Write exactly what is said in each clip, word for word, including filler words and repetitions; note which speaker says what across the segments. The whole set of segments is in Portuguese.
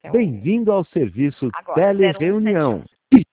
Speaker 1: Bem-vindo ao serviço
Speaker 2: Agora,
Speaker 1: Telereunião.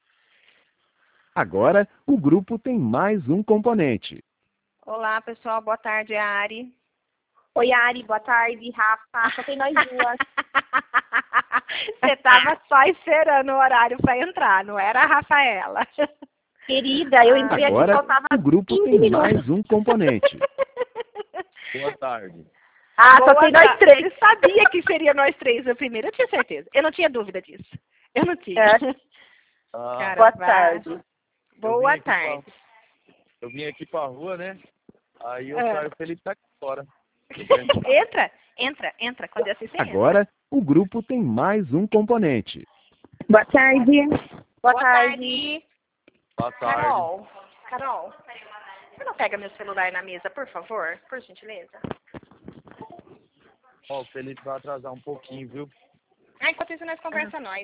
Speaker 1: Agora, o grupo tem mais um componente.
Speaker 2: Olá, pessoal. Boa tarde, é a Ari.
Speaker 3: Oi, Ari. Boa tarde, Rafa. Só tem nós duas.
Speaker 2: Você estava só esperando o horário para entrar, não era a Rafaela.
Speaker 3: Querida, eu entrei
Speaker 1: Agora,
Speaker 3: aqui, faltava
Speaker 1: o grupo
Speaker 3: quinze
Speaker 1: tem
Speaker 3: minutos.
Speaker 1: mais um componente.
Speaker 4: Boa tarde.
Speaker 3: Ah,
Speaker 2: Boa
Speaker 3: só tem nós
Speaker 2: tarde.
Speaker 3: três.
Speaker 2: Eu sabia que seria nós três o primeiro, eu tinha certeza. Eu não tinha dúvida disso. Eu não tinha.
Speaker 3: É.
Speaker 4: Ah,
Speaker 2: Cara,
Speaker 3: Boa
Speaker 2: vai.
Speaker 3: tarde.
Speaker 2: Boa
Speaker 4: aqui pra-
Speaker 2: tarde.
Speaker 4: eu vim aqui pra rua, né? Aí eu
Speaker 2: É.
Speaker 4: saio, o Felipe tá aqui fora.
Speaker 2: Entra, entra, entra. Quando é assim, você entra.
Speaker 1: Agora, o grupo tem mais um componente.
Speaker 3: Boa tarde. Boa,
Speaker 2: Boa
Speaker 3: tarde.
Speaker 2: tarde.
Speaker 4: Boa tarde.
Speaker 2: Carol, Carol, você não pega meu celular na mesa, por favor? Por gentileza.
Speaker 4: Ó, o Felipe vai atrasar um pouquinho, viu?
Speaker 2: Ah, enquanto isso, nós conversa nós.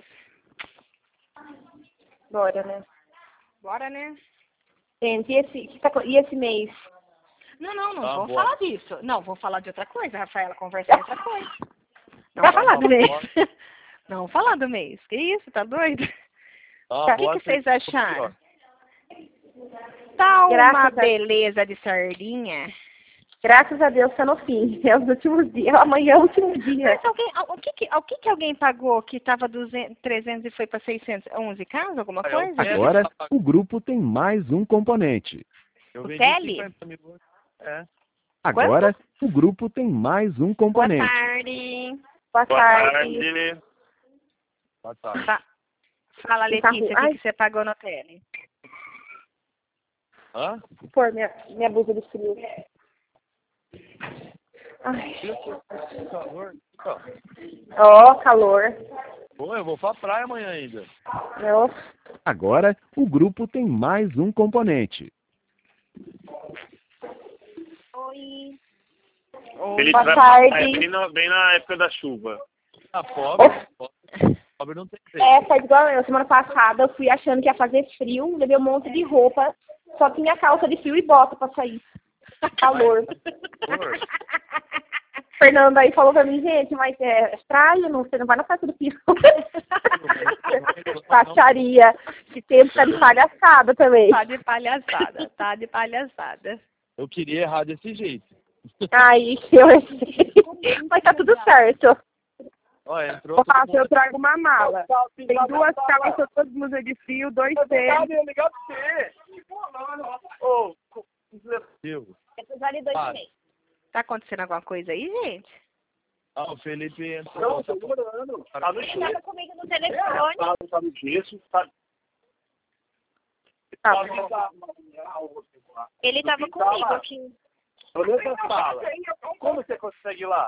Speaker 3: Bora, né?
Speaker 2: Bora, né?
Speaker 3: Gente, e esse, que tá co- e esse mês?
Speaker 2: Não, não, não
Speaker 4: Tá
Speaker 2: vou
Speaker 4: bom.
Speaker 2: falar disso. Não, vou falar de outra coisa. Rafaela conversa de outra coisa. Não
Speaker 3: Tá
Speaker 2: falar do
Speaker 4: bom.
Speaker 2: mês. Não vou falar do mês. Que isso, tá doido?
Speaker 4: Ah,
Speaker 2: O que,
Speaker 4: boa
Speaker 2: que vocês
Speaker 4: tarde.
Speaker 2: acharam? Tá uma
Speaker 3: Graças a-
Speaker 2: beleza de sardinha.
Speaker 3: Graças a Deus tá no fim. É os últimos dias. Amanhã é o último dia.
Speaker 2: Mas alguém, o que que, o que que alguém pagou que tava duzentos, trezentos e foi para seiscentos? onze casas, alguma
Speaker 4: Ah, é o
Speaker 2: coisa?
Speaker 4: Tele.
Speaker 1: Agora, o grupo tem mais um componente.
Speaker 4: Eu
Speaker 2: O
Speaker 4: vendi
Speaker 2: Tele?
Speaker 4: cinquenta mil hoje. É.
Speaker 1: Agora, o grupo tem mais um
Speaker 2: Boa
Speaker 1: componente.
Speaker 2: tarde.
Speaker 3: Boa tarde.
Speaker 4: Boa tarde.
Speaker 2: Fa- Fala,
Speaker 3: Tá
Speaker 2: Letícia, o
Speaker 3: ruim.
Speaker 2: que,
Speaker 3: Ai.
Speaker 2: que você pagou no tele?
Speaker 4: Hã?
Speaker 3: Pôr minha, minha blusa de frio. Ai.
Speaker 4: Que calor. Ó,
Speaker 3: Ó, calor.
Speaker 4: Pô, eu vou pra praia amanhã ainda.
Speaker 3: Não.
Speaker 1: Agora, o grupo tem mais um componente.
Speaker 3: Oi.
Speaker 5: Ele
Speaker 3: Boa
Speaker 5: vai
Speaker 3: tarde.
Speaker 5: é, bem, na, bem na época da chuva.
Speaker 4: Ah, pobre. Pobre, pobre não tem jeito.
Speaker 3: É, faz igual eu. Semana passada eu fui achando que ia fazer frio, levei um monte de roupa, só tinha calça de frio e bota pra sair. Calor.
Speaker 4: Calor.
Speaker 3: Fernando aí falou pra mim, gente, mas é praia, não, você não vai na festa do frio. Baixaria. Esse tempo tá de palhaçada também.
Speaker 2: Tá de palhaçada, tá de palhaçada.
Speaker 4: Eu queria errar desse jeito.
Speaker 3: Aí, eu mas tá tudo certo.
Speaker 4: Ó, entrou
Speaker 3: Eu
Speaker 4: todo
Speaker 3: faço, eu
Speaker 4: mundo.
Speaker 3: trago uma mala. Tem duas calças, duas blusas de frio, dois tênis.
Speaker 4: Viu?
Speaker 3: Vale dois
Speaker 4: Ah.
Speaker 3: meses.
Speaker 2: Tá acontecendo alguma coisa aí, gente?
Speaker 4: Ah, o Felipe entrou.
Speaker 5: Tá no
Speaker 3: Ele
Speaker 5: gesso,
Speaker 3: tava comigo no telefone.
Speaker 5: tá, tá no gesso, tá,
Speaker 3: Tá.
Speaker 5: tá
Speaker 3: Ele tava comigo aqui.
Speaker 5: olhando essa sala. Como você consegue ir lá?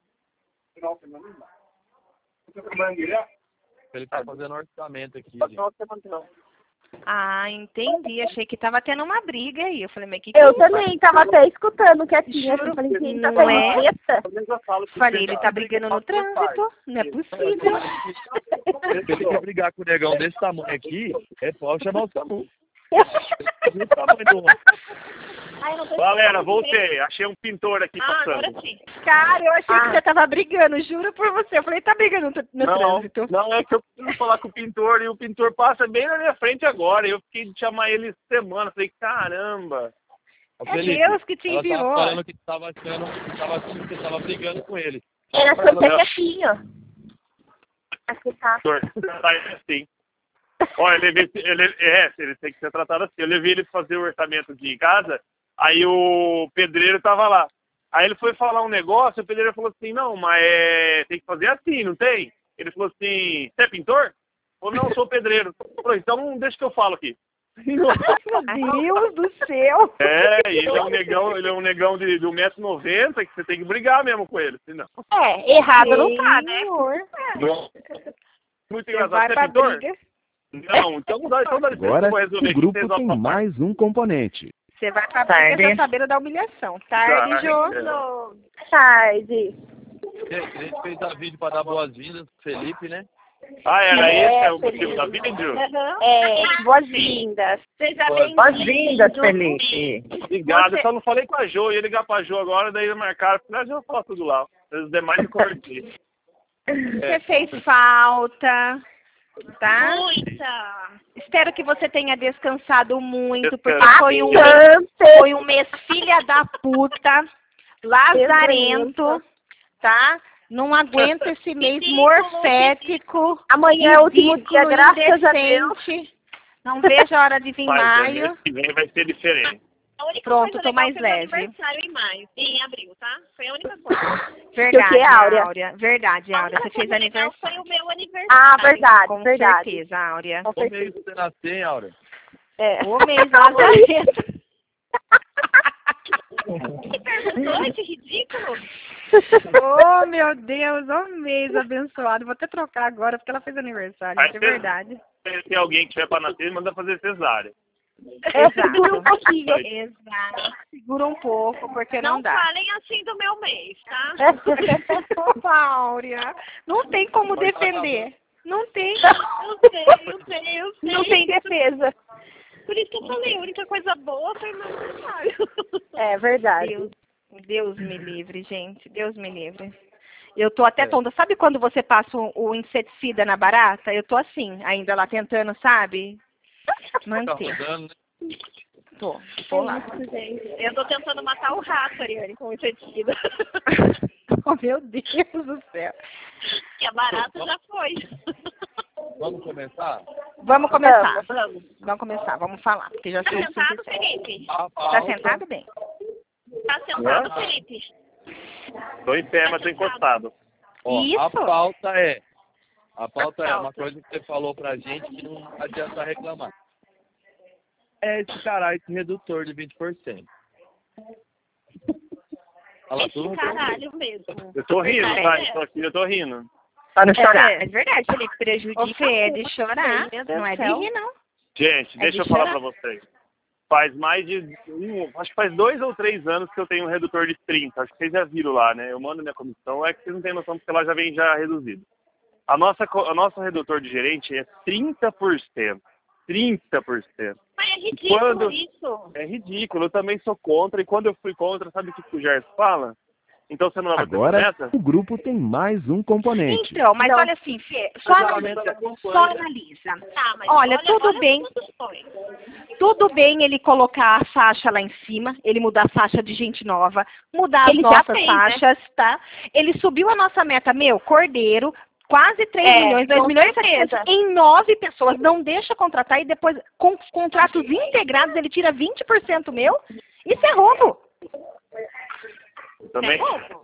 Speaker 4: Ele tá fazendo orçamento aqui, gente.
Speaker 2: Ah, entendi. Achei que tava tendo uma briga aí. Eu falei, mas que que
Speaker 3: Eu
Speaker 2: é isso?
Speaker 3: também tava até escutando quietinha.
Speaker 2: Juro,
Speaker 3: Eu falei, gente, tá
Speaker 2: não é?
Speaker 3: treta.
Speaker 2: Falei, ele tá brigando no trânsito. Não é possível.
Speaker 4: Se ele quer brigar com o negão desse tamanho aqui, é só chamar o SAMU. Viu o tamanho do homem?
Speaker 3: Ai, eu não tô
Speaker 5: Galera,
Speaker 3: escutando.
Speaker 5: voltei. Achei um pintor aqui
Speaker 3: Ah, agora
Speaker 5: passando.
Speaker 3: sim.
Speaker 2: Cara, eu achei que
Speaker 3: Ah.
Speaker 2: você tava brigando, juro por você. Eu falei, tá brigando no, tr- no
Speaker 5: Não,
Speaker 2: trânsito.
Speaker 5: não, é que eu preciso falar com o pintor e o pintor passa bem na minha frente agora. Eu fiquei de chamar ele semana. Falei, caramba.
Speaker 4: Ô,
Speaker 2: É
Speaker 4: Felipe,
Speaker 2: Deus que te
Speaker 4: ela
Speaker 2: enviou.
Speaker 4: tava falando que tava achando que tava achando que você tava brigando com ele.
Speaker 3: Era só ser quietinho. Aqui tá.
Speaker 5: Pintor, tá assim. Olha, eu levei, ele, é, ele tem que ser tratado assim. Eu levei ele fazer o orçamento de casa, aí o pedreiro tava lá. Aí ele foi falar um negócio, o pedreiro falou assim, não, mas é, tem que fazer assim, não tem? Ele falou assim, você é pintor? Ou não, eu sou pedreiro. Falou, então deixa que eu falo aqui.
Speaker 2: Meu Deus do céu.
Speaker 5: É, e ele é um negão, ele é um negão de, de um metro e noventa, que você tem que brigar mesmo com ele, senão.
Speaker 3: É, errado não tá, né?
Speaker 2: Senhor.
Speaker 5: Não. Muito
Speaker 2: Você
Speaker 5: engraçado.
Speaker 2: vai
Speaker 5: Você é
Speaker 2: pra
Speaker 5: pintor?
Speaker 2: briga.
Speaker 5: Não, então dá, então dá licença,
Speaker 1: Agora,
Speaker 5: eu vou resolver
Speaker 1: o
Speaker 5: aqui,
Speaker 1: grupo
Speaker 5: vocês
Speaker 1: tem
Speaker 5: vão-
Speaker 1: mais um componente.
Speaker 2: Você vai pra briga já sabendo da humilhação. Tarde,
Speaker 5: Tarde.
Speaker 2: Jô.
Speaker 3: Tarde.
Speaker 4: A gente fez a vídeo pra dar boas-vindas pro Felipe, né?
Speaker 5: Ah, era
Speaker 3: É,
Speaker 5: esse é o
Speaker 3: Felipe.
Speaker 5: motivo da vídeo?
Speaker 3: É, boas-vindas.
Speaker 2: Seja
Speaker 6: Boas-vindas, Felipe.
Speaker 5: Obrigado,
Speaker 2: Você-
Speaker 5: eu só não falei com a Jo, ia ligar pra Jo agora, daí marcaram, falei, ah, Jo, fala tudo lá. Os demais eu conversei.
Speaker 2: Você fez falta, tá?
Speaker 3: Muita.
Speaker 2: Espero que você tenha descansado muito, porque
Speaker 5: Descanse.
Speaker 2: foi um, foi um mês filha da puta, lazarento, tá? Não aguento esse mês morfético.
Speaker 3: Amanhã é o último dia,
Speaker 2: ridículo,
Speaker 3: graças a Deus.
Speaker 2: indecente. Não vejo a hora de vir
Speaker 5: Mas
Speaker 2: maio.
Speaker 5: mês que vem vai ser diferente.
Speaker 3: A única
Speaker 2: Pronto,
Speaker 3: coisa
Speaker 2: tô
Speaker 3: legal
Speaker 2: mais
Speaker 3: foi meu
Speaker 2: leve.
Speaker 3: aniversário em maio, em abril, tá? Foi a única coisa.
Speaker 2: Verdade,
Speaker 3: Que, Áurea?
Speaker 2: Áurea. Verdade,
Speaker 3: A
Speaker 2: Áurea.
Speaker 3: única
Speaker 2: Você fez
Speaker 3: coisa legal
Speaker 2: aniversário.
Speaker 3: foi o meu aniversário.
Speaker 7: Ah, verdade,
Speaker 2: Com
Speaker 7: verdade.
Speaker 2: certeza, Áurea.
Speaker 7: Com
Speaker 4: Como
Speaker 7: certeza.
Speaker 4: é que você nasceu, hein, Aura?
Speaker 7: É.
Speaker 2: O mês lazarento.
Speaker 3: Você perguntou? Que ridículo.
Speaker 2: Oh, meu Deus, oh mês abençoado. Vou até trocar agora, porque ela fez aniversário,
Speaker 5: Aí
Speaker 2: isso é
Speaker 5: você-
Speaker 2: verdade.
Speaker 5: Se tem alguém que tiver pra nascer, manda fazer cesárea.
Speaker 3: É, segura um pouquinho.
Speaker 2: Exato. Segura um pouco, porque não,
Speaker 3: Não
Speaker 2: dá.
Speaker 3: falem assim do meu mês, tá?
Speaker 2: Áurea, não tem como defender. Não tem.
Speaker 3: Eu sei, eu sei, eu sei.
Speaker 7: Não tem defesa.
Speaker 3: Por isso que eu falei, a única coisa boa foi meu aniversário.
Speaker 7: É verdade.
Speaker 2: Deus, Deus me livre, gente. Deus me livre. Eu tô até tonta. Sabe quando você passa o, o inseticida na barata? Eu tô assim, ainda lá tentando, sabe?
Speaker 4: Tá
Speaker 2: Manter.
Speaker 4: rodando, né?
Speaker 2: Tô, tô lá.
Speaker 3: Eu tô tentando matar o rato, Ariane, com inseticida.
Speaker 2: Oh, meu Deus do céu.
Speaker 3: Que a barata já foi.
Speaker 4: Vamos começar?
Speaker 2: Vamos começar.
Speaker 3: Vamos.
Speaker 2: Vamos começar, vamos falar. Porque já
Speaker 3: Tá
Speaker 2: são
Speaker 3: sentado,
Speaker 2: cinco e sete.
Speaker 3: Felipe?
Speaker 4: A
Speaker 2: Tá
Speaker 4: pauta-
Speaker 2: sentado bem?
Speaker 3: Tá sentado, Felipe?
Speaker 5: Tô em pé, mas tô encostado.
Speaker 4: Ó,
Speaker 2: Isso.
Speaker 4: A pauta é... A pauta é
Speaker 3: pauta.
Speaker 4: uma coisa que você falou pra gente que não adianta reclamar. É esse caralho, esse redutor de vinte por cento. Fala
Speaker 3: Esse
Speaker 4: tudo.
Speaker 3: caralho mesmo.
Speaker 5: Eu tô rindo,
Speaker 3: É.
Speaker 5: tá? Eu tô aqui, eu tô rindo.
Speaker 7: Pra não chorar.
Speaker 3: É, é verdade, Felipe, prejudica.
Speaker 2: Ô, Fê, é de chorar.
Speaker 3: Meu Deus
Speaker 2: Não é
Speaker 3: do
Speaker 2: de
Speaker 3: céu.
Speaker 2: rir, não.
Speaker 5: Gente,
Speaker 2: É
Speaker 5: deixa
Speaker 2: de
Speaker 5: eu falar
Speaker 2: chorar.
Speaker 5: pra vocês. Faz mais de um, acho que faz dois ou três anos que eu tenho um redutor de trinta. Acho que vocês já viram lá, né? Eu mando minha comissão, é que vocês não têm noção porque ela já vem já reduzida. A nossa, co- a nosso redutor de gerente é trinta por cento. trinta por cento.
Speaker 3: Mas é ridículo
Speaker 5: Quando-
Speaker 3: isso.
Speaker 5: É ridículo, eu também sou contra. E quando eu fui contra, sabe o que o Gerson fala? Então você não vai bater
Speaker 1: Agora,
Speaker 5: meta?
Speaker 1: o grupo tem mais um componente.
Speaker 2: Então, mas
Speaker 7: Então,
Speaker 2: olha assim, Fê, só,
Speaker 5: geralmente
Speaker 2: analisa,
Speaker 5: acompanha.
Speaker 2: só analisa.
Speaker 3: Tá, mas
Speaker 2: Olha, tudo
Speaker 3: olha
Speaker 2: bem.
Speaker 3: as condições.
Speaker 2: Tudo bem ele colocar a faixa lá em cima, ele mudar a faixa de gente nova, mudar
Speaker 3: Ele
Speaker 2: as
Speaker 3: já
Speaker 2: nossas
Speaker 3: fez, né?
Speaker 2: faixas, tá? Ele subiu a nossa meta, meu, Cordeiro, quase três
Speaker 3: É,
Speaker 2: milhões, dois
Speaker 3: com
Speaker 2: milhões e
Speaker 3: certeza.
Speaker 2: setecentos em nove pessoas. Não deixa contratar e depois, com os contratos integrados, ele tira vinte por cento meu. Isso é roubo.
Speaker 5: Também?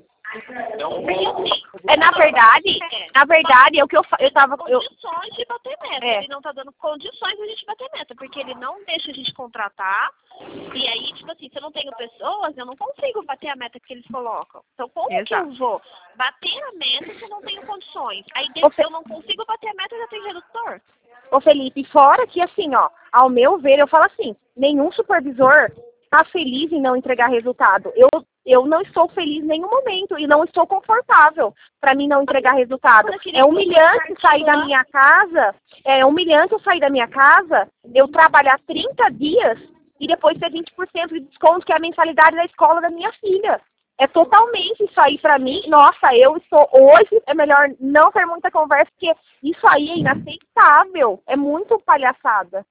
Speaker 4: É um
Speaker 3: Porque assim,
Speaker 7: É, na verdade,
Speaker 3: é,
Speaker 7: na verdade, é o que eu, fa- eu tava... Eu,
Speaker 3: condições de bater meta.
Speaker 7: É.
Speaker 3: Ele não tá dando condições de a gente bater meta, porque ele não deixa a gente contratar. E aí, tipo assim, se eu não tenho pessoas, eu não consigo bater a meta que eles colocam. Então, como que
Speaker 2: Exato.
Speaker 3: eu vou bater a meta se eu não tenho condições? Aí,
Speaker 7: Ô,
Speaker 3: se eu não consigo bater a meta, já tem redutor.
Speaker 7: Ô Felipe, fora que assim, ó, ao meu ver, eu falo assim, nenhum supervisor está feliz em não entregar resultado. Eu, eu não estou feliz em nenhum momento e não estou confortável para mim não entregar resultado. É humilhante sair da minha casa, é humilhante eu sair da minha casa, eu trabalhar trinta dias e depois ter vinte por cento de desconto, que é a mensalidade da escola da minha filha. É totalmente isso aí pra mim. Nossa, eu estou hoje, é melhor não ter muita conversa, porque isso aí é inaceitável. É muito palhaçada.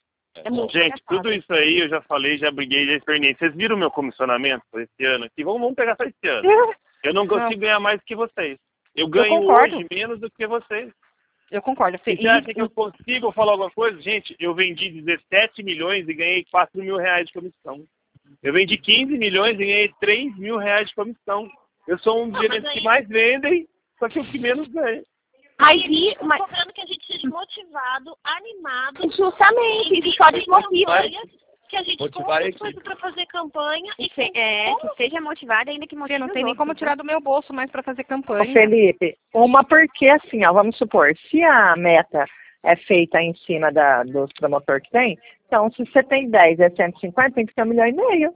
Speaker 7: É muito
Speaker 5: Gente,
Speaker 7: palhaçada.
Speaker 5: tudo isso aí eu já falei, já briguei, já experimentei. Vocês viram o meu comissionamento esse ano aqui? Vamos, vamos pegar só esse ano. Eu não consigo ganhar mais que vocês. Eu ganho
Speaker 2: concordo.
Speaker 5: hoje menos do que vocês.
Speaker 2: Eu concordo. Fê.
Speaker 5: Você acha que eu consigo falar alguma coisa? Gente, eu vendi dezessete milhões e ganhei quatro mil reais de comissão. Eu vendi quinze milhões e ganhei três mil reais de comissão. Eu sou um dos
Speaker 3: Ah, mas
Speaker 5: gerentes
Speaker 3: aí-
Speaker 5: que mais vendem, só que o que menos ganha.
Speaker 7: Mas, e, mas
Speaker 3: Cobrando que a gente seja motivado, animado.
Speaker 7: justamente, isso só desmotiva.
Speaker 3: Que a gente
Speaker 4: Motivar
Speaker 3: compre
Speaker 4: a
Speaker 3: as coisas
Speaker 4: equipe.
Speaker 3: para fazer campanha e
Speaker 2: Fe-
Speaker 3: é,
Speaker 2: que
Speaker 3: seja motivada ainda que
Speaker 2: Fê, não tem nem como tirar do meu bolso mais pra fazer
Speaker 6: Ô,
Speaker 2: campanha.
Speaker 6: Felipe, uma porque assim, ó, vamos supor, se a meta é feita em cima da, dos promotores que tem, então se você tem dez, é cento e cinquenta, tem que ter um milhão e meio.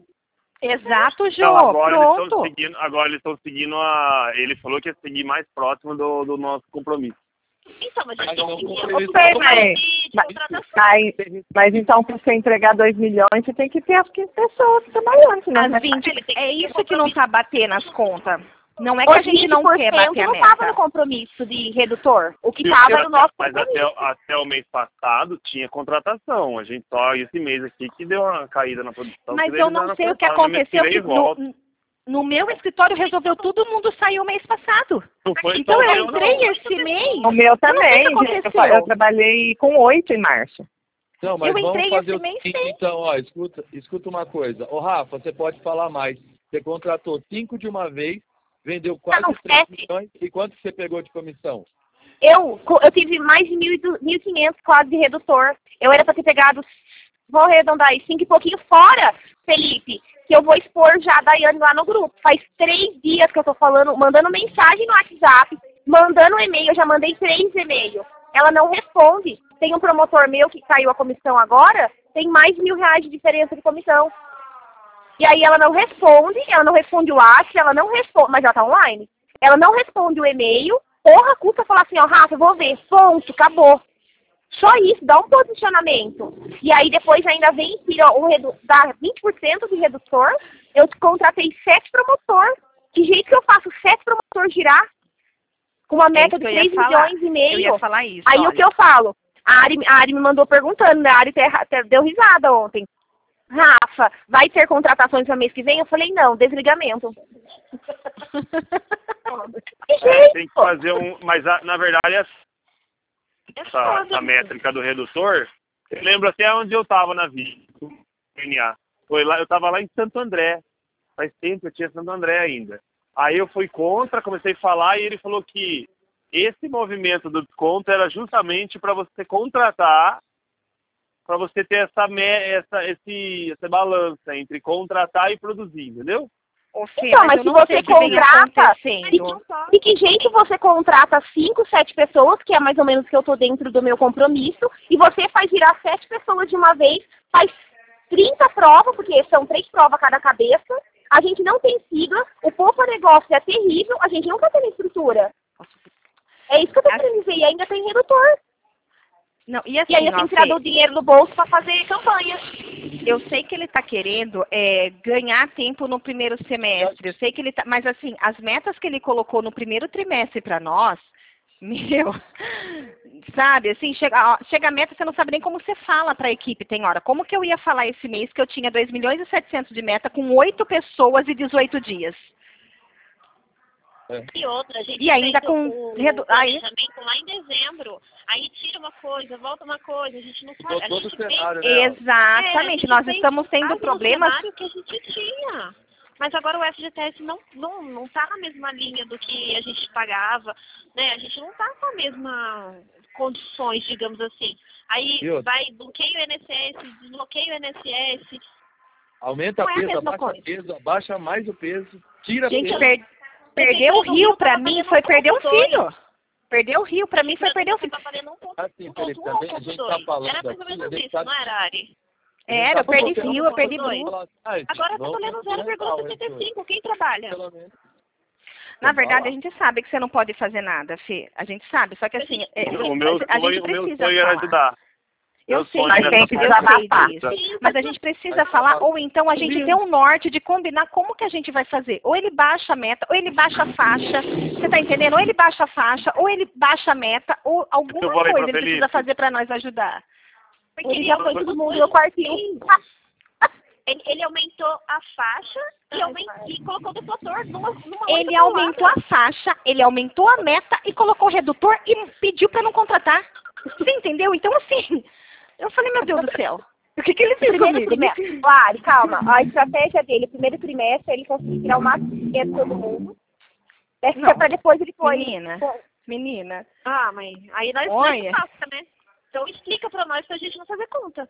Speaker 2: Exato, Jô.
Speaker 5: Então, agora eles estão
Speaker 2: Pronto.
Speaker 5: seguindo, agora eles estão seguindo a. Ele falou que ia seguir mais próximo do, do nosso compromisso.
Speaker 3: Então, mas a gente
Speaker 4: Mas eu
Speaker 3: tem
Speaker 4: não
Speaker 3: que
Speaker 4: comprei
Speaker 3: ter
Speaker 4: isso,
Speaker 3: um
Speaker 6: não.
Speaker 3: de, de
Speaker 6: Mas-
Speaker 3: contratação.
Speaker 6: Mas, mas então, para você entregar dois milhões, você tem que ter as quinze pessoas trabalhando, senão
Speaker 2: As
Speaker 6: vai-
Speaker 2: vinte.
Speaker 3: ele tem que
Speaker 2: É
Speaker 3: ter
Speaker 2: isso que não tá batendo as contas. Não é que a gente não quer bater a
Speaker 7: não
Speaker 2: meta.
Speaker 7: estava no compromisso de redutor. O que estava era o nosso
Speaker 5: Mas até, até o mês passado tinha contratação. A gente só esse mês aqui que deu uma caída na produção.
Speaker 2: Mas eu não sei o que aconteceu. Que no, no meu escritório resolveu todo mundo saiu mês passado.
Speaker 5: Não foi
Speaker 2: então eu
Speaker 5: eu,
Speaker 2: entrei
Speaker 5: não.
Speaker 2: esse mês.
Speaker 6: O meu também.
Speaker 2: Eu,
Speaker 6: Eu, eu trabalhei com oito em março.
Speaker 4: Não, mas
Speaker 2: eu
Speaker 4: vamos
Speaker 2: entrei
Speaker 4: fazer
Speaker 2: esse
Speaker 4: o
Speaker 2: mês
Speaker 4: seguinte, então, ó, escuta, escuta uma coisa. Ô, Rafa, você pode falar mais. Você contratou cinco de uma vez, vendeu quase
Speaker 7: não,
Speaker 4: três
Speaker 7: sete.
Speaker 4: milhões. E quanto você pegou de comissão?
Speaker 7: Eu, eu tive mais de mil e quinhentos quase de redutor. Eu era para ter pegado, vou arredondar aí, cinco e pouquinho fora, Felipe, que eu vou expor já a Daiane lá no grupo. Faz três dias que eu tô falando, mandando mensagem no WhatsApp, mandando e-mail, eu já mandei três e-mails. Ela não responde. Tem um promotor meu que caiu a comissão agora, tem mais de mil reais de diferença de comissão. E aí ela não responde, ela não responde o WhatsApp, ela não responde, mas ela tá online. Ela não responde o e-mail, porra, custa falar assim, ó, Rafa, eu vou ver, ponto, acabou. Só isso, dá um posicionamento. E aí depois ainda vem, tira um redu dá vinte por cento de redutor, eu contratei sete promotor. Que jeito que eu faço sete promotor girar? Com uma meta de três milhões e meio.
Speaker 2: Eu ia falar isso,
Speaker 7: aí
Speaker 2: olha.
Speaker 7: O que eu falo? A Ari, a Ari me mandou perguntando, né? A Ari até, até deu risada ontem. Rafa, vai ter contratações no mês que vem? Eu falei, não, desligamento.
Speaker 5: É, tem que fazer um... Mas, a, na verdade, essa, essa métrica do redutor, eu lembro até onde eu estava na vida. Foi lá, eu estava lá em Santo André. Faz tempo, eu tinha Santo André ainda. Aí eu fui contra, comecei a falar e ele falou que esse movimento do desconto era justamente para você contratar, para você ter essa, essa, esse, essa balança entre contratar e produzir, entendeu?
Speaker 2: Fê,
Speaker 7: então, mas, mas se você contrata, de, de que jeito você contrata cinco, sete pessoas, que é mais ou menos que eu estou dentro do meu compromisso, e você faz virar sete pessoas de uma vez, faz trinta provas, porque são três provas cada cabeça, a gente não tem sigla, o pouco negócio é terrível, a gente nunca tem estrutura. É isso que eu tô querendo dizer, e ainda tem redutor.
Speaker 2: Não, e, assim,
Speaker 7: e ainda tem tirado o dinheiro do bolso para fazer campanha.
Speaker 2: Eu sei que ele está querendo é, ganhar tempo no primeiro semestre. Eu sei que ele tá, mas assim, as metas que ele colocou no primeiro trimestre para nós, meu, sabe, assim, chega, ó, chega a meta, você não sabe nem como você fala para a equipe, tem hora. Como que eu ia falar esse mês que eu tinha dois milhões e setecentos de meta com oito pessoas e dezoito dias?
Speaker 3: É. E outra, a gente
Speaker 2: e ainda com
Speaker 3: o,
Speaker 2: redu...
Speaker 3: o planejamento aí... lá em dezembro, aí tira uma coisa, volta uma coisa, a gente não sabe. A gente
Speaker 4: cenário,
Speaker 3: tem...
Speaker 4: né?
Speaker 2: Exatamente, é, nós estamos tendo problemas.
Speaker 3: Que a gente tinha. Mas agora o F G T S não não não está na mesma linha do que a gente pagava, né? A gente não está com a mesma condições, digamos assim. Aí
Speaker 4: Viu?
Speaker 3: vai bloqueia o I N S S, desbloqueia o I N S S.
Speaker 4: Aumenta
Speaker 3: não
Speaker 4: a peso,
Speaker 3: é a
Speaker 4: abaixa
Speaker 3: coisa.
Speaker 4: peso, abaixa mais o peso, tira
Speaker 2: gente,
Speaker 4: peso.
Speaker 2: Per... Perder o rio para mim foi perder o filho. Perder o rio para mim foi perder o filho.
Speaker 4: Assim, Felipe, também a gente tá falando
Speaker 3: era mais ou menos
Speaker 4: aqui,
Speaker 3: isso,
Speaker 4: tá...
Speaker 3: não era, Ari?
Speaker 2: Era, eu perdi fio, eu perdi
Speaker 3: dois.
Speaker 2: bruto.
Speaker 3: Agora eu tô lendo zero vírgula setenta e cinco, quem trabalha?
Speaker 2: Na verdade, a gente sabe que você não pode fazer nada, Fê. A gente sabe, só que assim, é,
Speaker 5: o meu
Speaker 2: a, a
Speaker 5: sonho,
Speaker 2: gente
Speaker 5: o meu
Speaker 2: precisa
Speaker 5: sonho era
Speaker 2: falar.
Speaker 5: ajudar.
Speaker 2: Eu
Speaker 5: Meu
Speaker 2: sei,
Speaker 5: sonho
Speaker 2: mas
Speaker 5: era
Speaker 2: tem que
Speaker 5: fazer.
Speaker 2: desabafar. Mas a gente precisa falar, ou então a gente ter um norte de combinar como que a gente vai fazer. Ou ele baixa a meta, ou ele baixa a faixa. Você tá entendendo? Ou ele baixa a faixa, ou ele baixa a meta, ou alguma coisa ele precisa fazer para nós ajudar.
Speaker 7: Porque ele já foi todo mundo no quartinho.
Speaker 3: Ele, ele aumentou a faixa e, aumentou, e colocou o deflator numa, numa
Speaker 2: Ele aumentou a faixa, ele aumentou a meta e colocou o redutor e pediu para não contratar. Você entendeu? Então, assim, eu falei, meu Deus do céu. O que, que ele fez
Speaker 7: primeiro
Speaker 2: comigo?
Speaker 7: Trimestre, Lari, calma. A estratégia dele, primeiro trimestre, ele conseguiu tirar o máximo de dinheiro de todo mundo. É para depois ele foi.
Speaker 2: Menina, menina.
Speaker 3: Ah, mãe, aí nós
Speaker 2: Olha.
Speaker 3: não passa, né? Então explica para nós pra gente não fazer conta.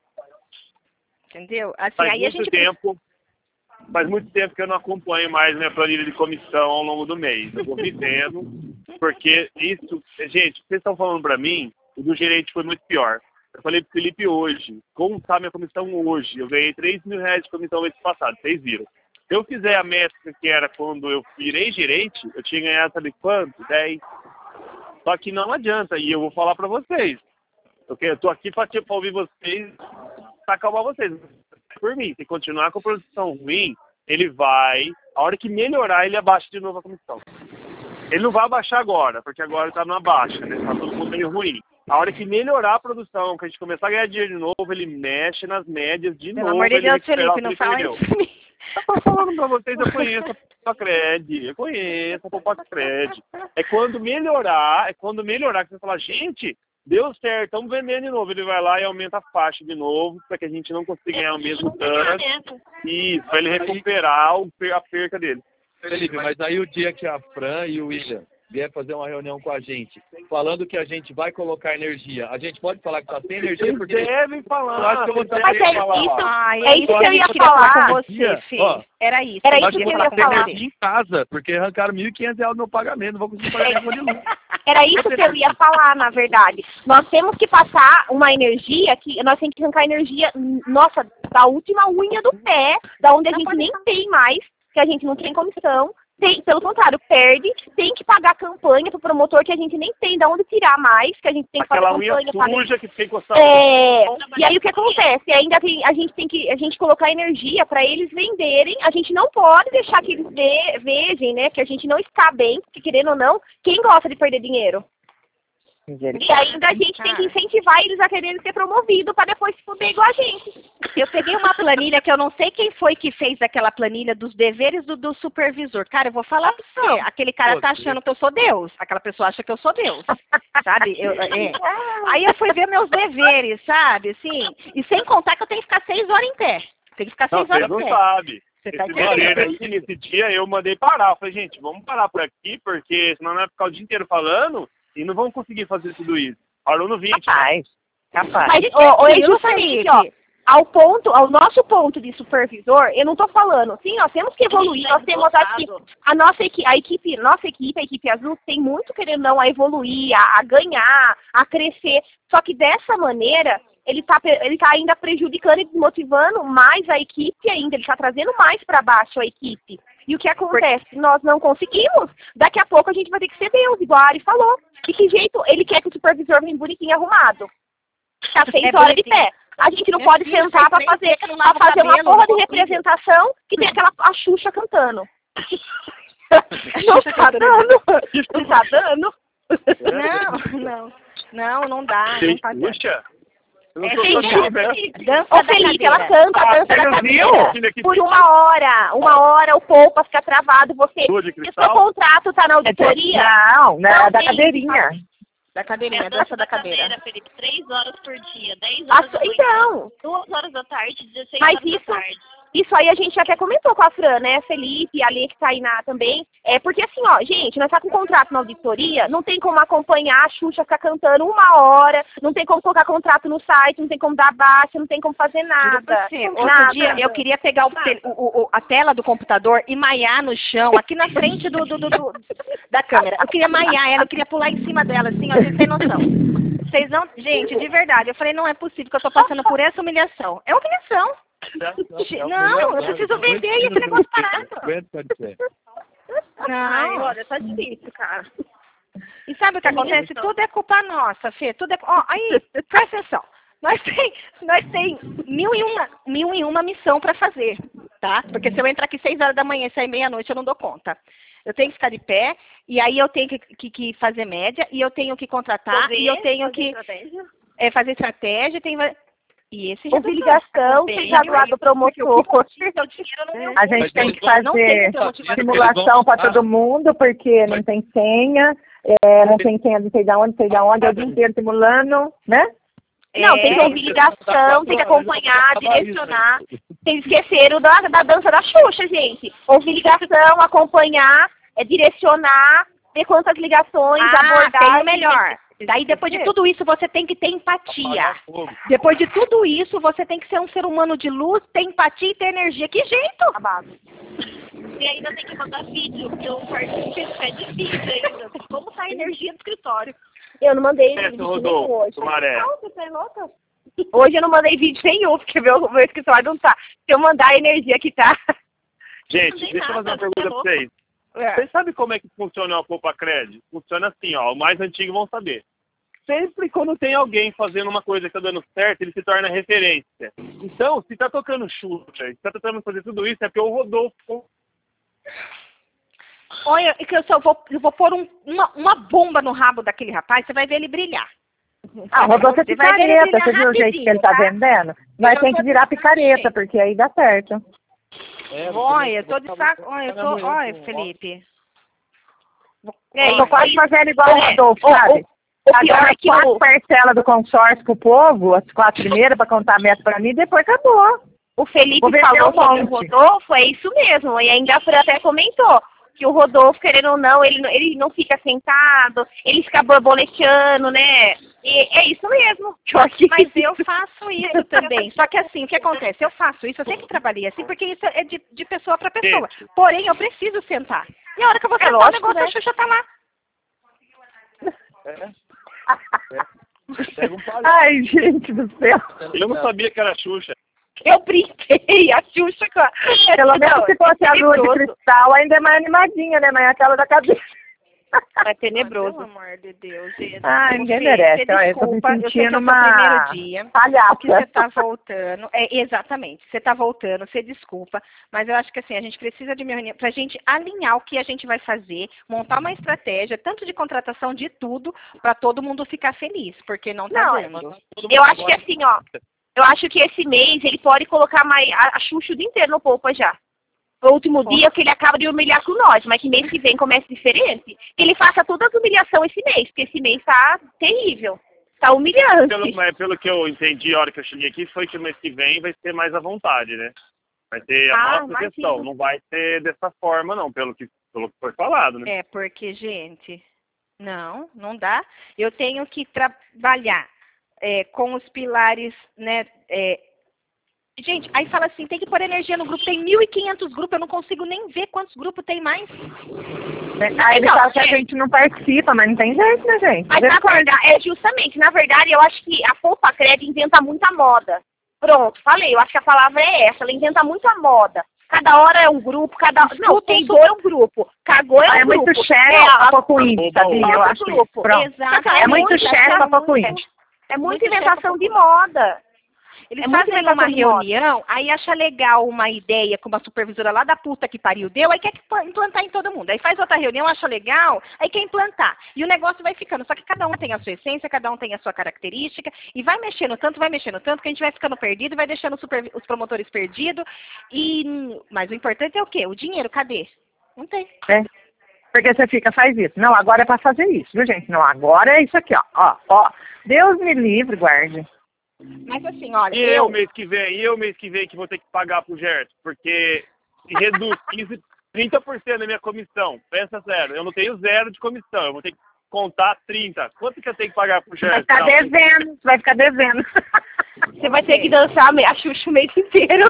Speaker 2: Entendeu? Assim,
Speaker 5: Faz
Speaker 2: aí
Speaker 5: muito
Speaker 2: a gente
Speaker 5: tempo, faz muito tempo que eu não acompanho mais minha planilha de comissão ao longo do mês. Eu vou vivendo, porque isso, gente, vocês estão falando para mim, o do gerente foi muito pior. Eu falei pro Felipe hoje, como está minha comissão hoje? Eu ganhei três mil reais de comissão mês passado, vocês viram. Se eu fizer a métrica que era quando eu virei gerente, eu tinha ganhado, sabe quanto? dez. Só que não adianta, e eu vou falar para vocês. Porque eu tô aqui para tipo, ouvir vocês, para acalmar vocês. Por mim, se continuar com a produção ruim, ele vai, a hora que melhorar, ele abaixa de novo a comissão. Ele não vai abaixar agora, porque agora está numa baixa, né? Está todo mundo meio ruim. A hora que melhorar a produção, que a gente começar a ganhar dinheiro de novo, ele mexe nas médias de
Speaker 2: Pelo
Speaker 5: novo.
Speaker 2: amor de
Speaker 5: ele
Speaker 2: Deus,
Speaker 5: recupera o
Speaker 2: Felipe,
Speaker 5: que
Speaker 2: não
Speaker 5: ele
Speaker 2: fala
Speaker 5: perdeu.
Speaker 2: isso pra mim.
Speaker 5: Eu tô falando pra vocês, eu conheço a Poupa Cred, eu conheço a Poupa Cred. É quando melhorar, é quando melhorar, que você fala, gente, deu certo, estamos vendendo de novo. Ele vai lá e aumenta a faixa de novo, para que a gente não consiga ganhar o mesmo tanto. Isso, para ele recuperar o, a perca dele.
Speaker 4: Felipe, mas aí o dia que a Fran e o William vier fazer uma reunião com a gente, falando que a gente vai colocar energia, a gente pode falar que tá sem energia?
Speaker 5: Eles
Speaker 4: Porque
Speaker 5: devem falar.
Speaker 4: eu acho que eu vou
Speaker 3: Mas é
Speaker 4: falar.
Speaker 3: isso,
Speaker 2: Ai,
Speaker 3: é isso que eu ia
Speaker 2: queria falar
Speaker 3: falar.
Speaker 2: com você, Fê.
Speaker 4: Ó,
Speaker 2: Era isso.
Speaker 3: Era
Speaker 2: eu
Speaker 3: isso
Speaker 2: queria
Speaker 3: que eu
Speaker 2: falar
Speaker 3: ia
Speaker 2: com
Speaker 3: falar.
Speaker 2: você.
Speaker 4: em casa, porque arrancaram mil e quinhentos reais do meu pagamento, não vou conseguir pagar minha conta de luz.
Speaker 3: Era isso que eu ia falar, na verdade. Nós temos que passar uma energia que nós temos que arrancar energia, nossa, da última unha do pé, da onde a gente nem tem mais, que a gente não tem comissão. Tem, pelo contrário, perde, tem que pagar campanha pro promotor que a gente nem tem de onde tirar mais, que a gente tem que
Speaker 5: Aquela
Speaker 3: fazer
Speaker 5: unha
Speaker 3: campanha. pagar-
Speaker 5: suja que fica encostada.
Speaker 3: É, e aí o que acontece? Ainda tem, a gente tem que a gente colocar energia para eles venderem. A gente não pode deixar que eles ve, vejam, né? Que a gente não está bem, porque querendo ou não, quem gosta de perder dinheiro? E ainda a gente tem que incentivar eles a quererem ser promovidos para depois se fuder igual a gente.
Speaker 2: Eu peguei uma planilha que eu não sei quem foi que fez aquela planilha dos deveres do, do supervisor. Cara, eu vou falar pra você. Aquele cara tá achando que eu sou Deus. Aquela pessoa acha que eu sou Deus. Sabe? Eu, é. Aí eu fui ver meus deveres, sabe? Assim, e sem contar que eu tenho que ficar seis horas em pé. Tem que ficar
Speaker 5: Não,
Speaker 2: seis horas
Speaker 5: vocês
Speaker 2: em
Speaker 5: não
Speaker 2: pé.
Speaker 5: sabem.
Speaker 2: Você tá
Speaker 5: Esse dever
Speaker 2: entendendo?
Speaker 5: aqui, nesse dia, eu mandei parar. Eu falei, gente, vamos parar por aqui, porque senão vai ficar o dia inteiro falando e não vamos conseguir fazer tudo isso. Aluno vinte.
Speaker 6: Capaz. Capaz.
Speaker 3: Mas, ô, ô, é justamente, ó, ao ponto, ao nosso ponto de supervisor, eu não tô falando, sim, nós temos que evoluir, nós temos aqui, a nossa equipe, a equipe, nossa equipe, a equipe azul tem muito querendo não a evoluir, a, a ganhar, a crescer, só que dessa maneira, ele tá, ele tá ainda prejudicando e desmotivando mais a equipe ainda, ele tá trazendo mais para baixo a equipe. E o que acontece? Nós não conseguimos. Daqui a pouco a gente vai ter que ser Deus, igual a Ari falou. De que jeito ele quer que o supervisor venha bonitinho arrumado? Tá seis
Speaker 2: É
Speaker 3: horas de
Speaker 2: bonitinho.
Speaker 3: pé. A gente não
Speaker 2: Meu
Speaker 3: pode
Speaker 2: filho,
Speaker 3: sentar para
Speaker 2: seis
Speaker 3: fazer,
Speaker 2: meses que eu não lavo
Speaker 3: pra fazer uma
Speaker 2: cabelo,
Speaker 3: porra de
Speaker 2: não consigo.
Speaker 3: representação que tem aquela a Xuxa cantando. Não tá dando. Não tá dando.
Speaker 2: Não, não. Não, não dá. Não tá dando.
Speaker 5: Puxa. Eu não
Speaker 2: É,
Speaker 5: tô
Speaker 2: gente,
Speaker 5: sabendo, né?
Speaker 2: dança
Speaker 3: Ô
Speaker 2: da
Speaker 3: Felipe,
Speaker 2: cadeira.
Speaker 3: ela canta a
Speaker 5: Ah,
Speaker 3: dança da
Speaker 5: você viu?
Speaker 3: cadeira por uma hora. Uma hora o poupa fica travado. Você,
Speaker 5: Lua de
Speaker 3: se o seu
Speaker 5: cristal?
Speaker 3: contrato tá na auditoria,
Speaker 6: Não, não, é da
Speaker 3: tem.
Speaker 6: cadeirinha.
Speaker 2: Da cadeirinha, dança da cadeira.
Speaker 3: Felipe, três horas por dia, dez
Speaker 2: Ah,
Speaker 3: horas da manhã,
Speaker 2: então,
Speaker 3: duas horas da tarde, dezesseis
Speaker 2: Mas
Speaker 3: horas
Speaker 2: isso-
Speaker 3: da tarde. Isso aí a gente até comentou com a Fran, né, Felipe, a Lê que tá aí na, também. É porque assim, ó, gente, nós tá com contrato na auditoria, não tem como acompanhar a Xuxa ficar cantando uma hora, não tem como colocar contrato no site, não tem como dar baixa, não tem como fazer
Speaker 2: Juro pra
Speaker 3: nada.
Speaker 2: você, outro
Speaker 3: nada.
Speaker 2: dia eu queria pegar o tel- o- o- a tela do computador e maiar no chão, aqui na frente do, do- do- do- da câmera. Eu queria maiar ela, eu queria pular em cima dela, assim, ó, vocês têm noção. Vocês não... Gente, de verdade, eu falei, não é possível que eu tô passando por essa humilhação. É humilhação. Não, eu preciso vender esse negócio parado.
Speaker 3: Ai,
Speaker 2: Não.
Speaker 3: olha, tá difícil, cara.
Speaker 2: E sabe o que acontece? Tudo é culpa nossa, Fê. Tudo é... Ó, aí, presta atenção. Nós tem, nós tem mil e uma, mil e uma missão para fazer, tá? Porque se eu entrar aqui seis horas da manhã e sair meia-noite, eu não dou conta. Eu tenho que ficar de pé, e aí eu tenho que, que, que fazer média, e eu tenho que contratar,
Speaker 3: Fazer,
Speaker 2: e eu tenho
Speaker 3: fazer
Speaker 2: que
Speaker 3: estratégia.
Speaker 2: é, fazer estratégia, tem... E esse
Speaker 3: Ouvir
Speaker 2: resultado
Speaker 3: ligação,
Speaker 2: também,
Speaker 3: seja do lado do promotor.
Speaker 6: A gente tem que fazer
Speaker 2: Não
Speaker 6: simulação para todo mundo, porque não tem senha, é, não tem senha, não sei de onde, não sei de onde, é o dia inteiro simulando, né?
Speaker 3: Não, tem que
Speaker 2: É,
Speaker 3: ouvir ligação, tem que acompanhar, direcionar. Tem que esquecer o da, da dança da Xuxa, gente. Ouvir ligação, acompanhar, é, direcionar, ver quantas ligações,
Speaker 2: Ah,
Speaker 3: abordar.
Speaker 2: tem o melhor. Daí, depois de tudo isso, você tem que ter empatia. Depois de tudo isso, você tem que ser um ser humano de luz, ter empatia e ter energia. Que jeito?
Speaker 3: E ainda tem que mandar vídeo, porque o quarto pede vídeo ainda. Como tá a energia do escritório? Eu não mandei
Speaker 5: É,
Speaker 3: vídeo
Speaker 5: Rodolfo,
Speaker 3: nenhum hoje.
Speaker 5: Sumaré.
Speaker 3: Não, você tá louca? Hoje eu não mandei vídeo nenhum, porque meu, meu escritório não tá. Se eu mandar a energia que tá...
Speaker 5: Gente,
Speaker 3: Não tem
Speaker 5: deixa eu fazer
Speaker 3: nada,
Speaker 5: uma pergunta
Speaker 3: você é
Speaker 5: pra
Speaker 3: louco.
Speaker 5: vocês.
Speaker 2: É.
Speaker 5: Vocês sabem como é que funciona a Poupa Cred? Funciona assim, ó. O mais antigo vão saber. sempre quando tem alguém fazendo uma coisa que tá dando certo, ele se torna referência. Então, se tá tocando Xuxa, se tá tentando fazer tudo isso, é porque o Rodolfo...
Speaker 2: Olha, que eu só vou, eu vou pôr um, uma, uma bomba no rabo daquele rapaz, você vai ver ele brilhar.
Speaker 6: Ah, Rodolfo é
Speaker 2: Você vai ver ele
Speaker 6: picareta,
Speaker 2: brilhar
Speaker 6: você viu o jeito que ele tá
Speaker 2: rapidinho,
Speaker 6: vendendo? Vai ter que virar picareta, porque aí dá certo.
Speaker 4: É,
Speaker 2: Olha, eu
Speaker 4: você
Speaker 2: tô de
Speaker 4: vai
Speaker 2: saco.
Speaker 4: ficar
Speaker 2: Olha, eu
Speaker 4: na
Speaker 2: tô.
Speaker 4: manhã
Speaker 2: Olha,
Speaker 4: com-
Speaker 2: Felipe.
Speaker 6: Eu tô quase fazendo igual o Rodolfo,
Speaker 3: o-
Speaker 6: sabe?
Speaker 3: O pior
Speaker 6: Agora
Speaker 3: é que
Speaker 6: quatro
Speaker 3: o,
Speaker 6: parcelas do consórcio pro povo, as quatro primeiras pra contar a meta pra mim, e depois acabou.
Speaker 3: o Felipe
Speaker 6: Vou vender
Speaker 3: falou
Speaker 6: um
Speaker 3: sobre o
Speaker 6: monte.
Speaker 3: Rodolfo, é isso mesmo. E ainda a Fran até comentou que o Rodolfo, querendo ou não, ele, não- ele não fica sentado, ele fica borboleteando, né? E é isso mesmo. Pior que
Speaker 2: Mas eu faço isso também. Só que assim, o que acontece? Eu faço isso, eu sempre trabalhei assim, porque isso é de, de pessoa para pessoa. Porém, eu preciso sentar. E a hora que eu vou
Speaker 3: É
Speaker 2: sentar, o
Speaker 3: lógico,
Speaker 2: negócio,
Speaker 3: né?
Speaker 2: a Xuxa tá lá.
Speaker 4: É. Pega um palito.
Speaker 6: Ai, gente do céu.
Speaker 5: Eu não sabia que era Xuxa.
Speaker 3: eu brinquei, a Xuxa com a...
Speaker 6: Pelo menos
Speaker 3: Não,
Speaker 6: se fosse
Speaker 3: é
Speaker 6: a lua de
Speaker 3: tenebroso.
Speaker 6: cristal, ainda é mais animadinha, né? Mas é aquela da cabeça.
Speaker 3: É tenebroso.
Speaker 2: Pelo amor de Deus, gente.
Speaker 6: Ai, ninguém
Speaker 2: Fê,
Speaker 6: merece.
Speaker 2: você
Speaker 6: Olha, eu tô me
Speaker 2: desculpa, eu sei que
Speaker 6: sentindo
Speaker 2: é o seu
Speaker 6: uma
Speaker 2: primeiro dia.
Speaker 6: palhaça.
Speaker 2: Que você tá voltando. É, exatamente, você tá voltando, você desculpa, mas eu acho que assim, a gente precisa de uma reunião pra gente alinhar o que a gente vai fazer, montar uma estratégia, tanto de contratação de tudo, pra todo mundo ficar feliz, porque não tá
Speaker 3: Não,
Speaker 2: dando.
Speaker 3: Eu acho que assim, ó, eu acho que esse mês ele pode colocar mais a, a Xuxa o dia inteiro no Poupa já. O último dia que ele acaba de humilhar com nós, mas que mês que vem começa diferente. Que ele faça todas as humilhações esse mês, porque esse mês tá terrível. Tá humilhante.
Speaker 5: Pelo, mas pelo que eu entendi a hora que eu cheguei aqui, foi que o mês que vem vai ser mais à vontade, né? Vai ter a
Speaker 3: Ah,
Speaker 5: nossa
Speaker 3: imagino.
Speaker 5: questão. Não vai ser dessa forma, não, pelo que, pelo que foi falado, né?
Speaker 2: É, porque, gente, não, não dá. Eu tenho que trabalhar é, com os pilares, né? é, Gente, aí fala assim, tem que pôr energia no grupo. Tem mil e quinhentos grupos, eu não consigo nem ver quantos grupos tem mais.
Speaker 6: Aí ele
Speaker 3: Então,
Speaker 6: fala que a
Speaker 3: é-
Speaker 6: gente não participa, mas não tem jeito, né, gente?
Speaker 3: Mas na verdade, é justamente, na verdade, eu acho que a Poupa Cred inventa muita moda. Pronto, falei, eu acho que a palavra é essa, ela inventa muita moda. Cada hora é um grupo, cada não, tem dor é um grupo, cagou é um
Speaker 6: É
Speaker 3: grupo.
Speaker 6: muito share
Speaker 3: é,
Speaker 6: pra
Speaker 3: a-
Speaker 6: pouco índio, sabia? Eu
Speaker 3: outro
Speaker 6: acho
Speaker 3: grupo.
Speaker 6: isso. Pronto.
Speaker 2: Exato.
Speaker 6: É muito
Speaker 3: muita-
Speaker 6: share pra
Speaker 3: é
Speaker 6: pouco
Speaker 3: muito-
Speaker 6: índio.
Speaker 3: É muita
Speaker 2: Muito
Speaker 3: inventação de moda.
Speaker 2: Eles
Speaker 3: É muito
Speaker 2: fazem
Speaker 3: inventação
Speaker 2: uma
Speaker 3: de moda.
Speaker 2: reunião, aí acha legal uma ideia que uma supervisora lá da puta que pariu deu, aí quer implantar em todo mundo. Aí faz outra reunião, acha legal, aí quer implantar. E o negócio vai ficando. Só que cada um tem a sua essência, cada um tem a sua característica, e vai mexendo tanto, vai mexendo tanto, que a gente vai ficando perdido, vai deixando os, super- os promotores perdidos. E, mas o importante é o quê? O dinheiro, cadê? Não tem.
Speaker 6: É. Porque você fica, faz isso. Não, agora é pra fazer isso, viu, gente? Não, agora é isso aqui, ó. Ó, ó. Deus me livre, guarde.
Speaker 2: Mas assim, olha,
Speaker 5: E eu,
Speaker 2: eu...
Speaker 5: mês que vem, e eu, mês que vem, que vou ter que pagar pro Gerson, porque se reduz quinze, trinta por cento da minha comissão. Pensa sério, eu não tenho zero de comissão, eu vou ter que contar trinta. Quanto que eu tenho que pagar pro
Speaker 6: Vai
Speaker 5: Gerson?
Speaker 6: ficar
Speaker 5: Não,
Speaker 6: devendo, vai ficar devendo.
Speaker 3: Você vai ter que dançar a Xuxa o mês inteiro.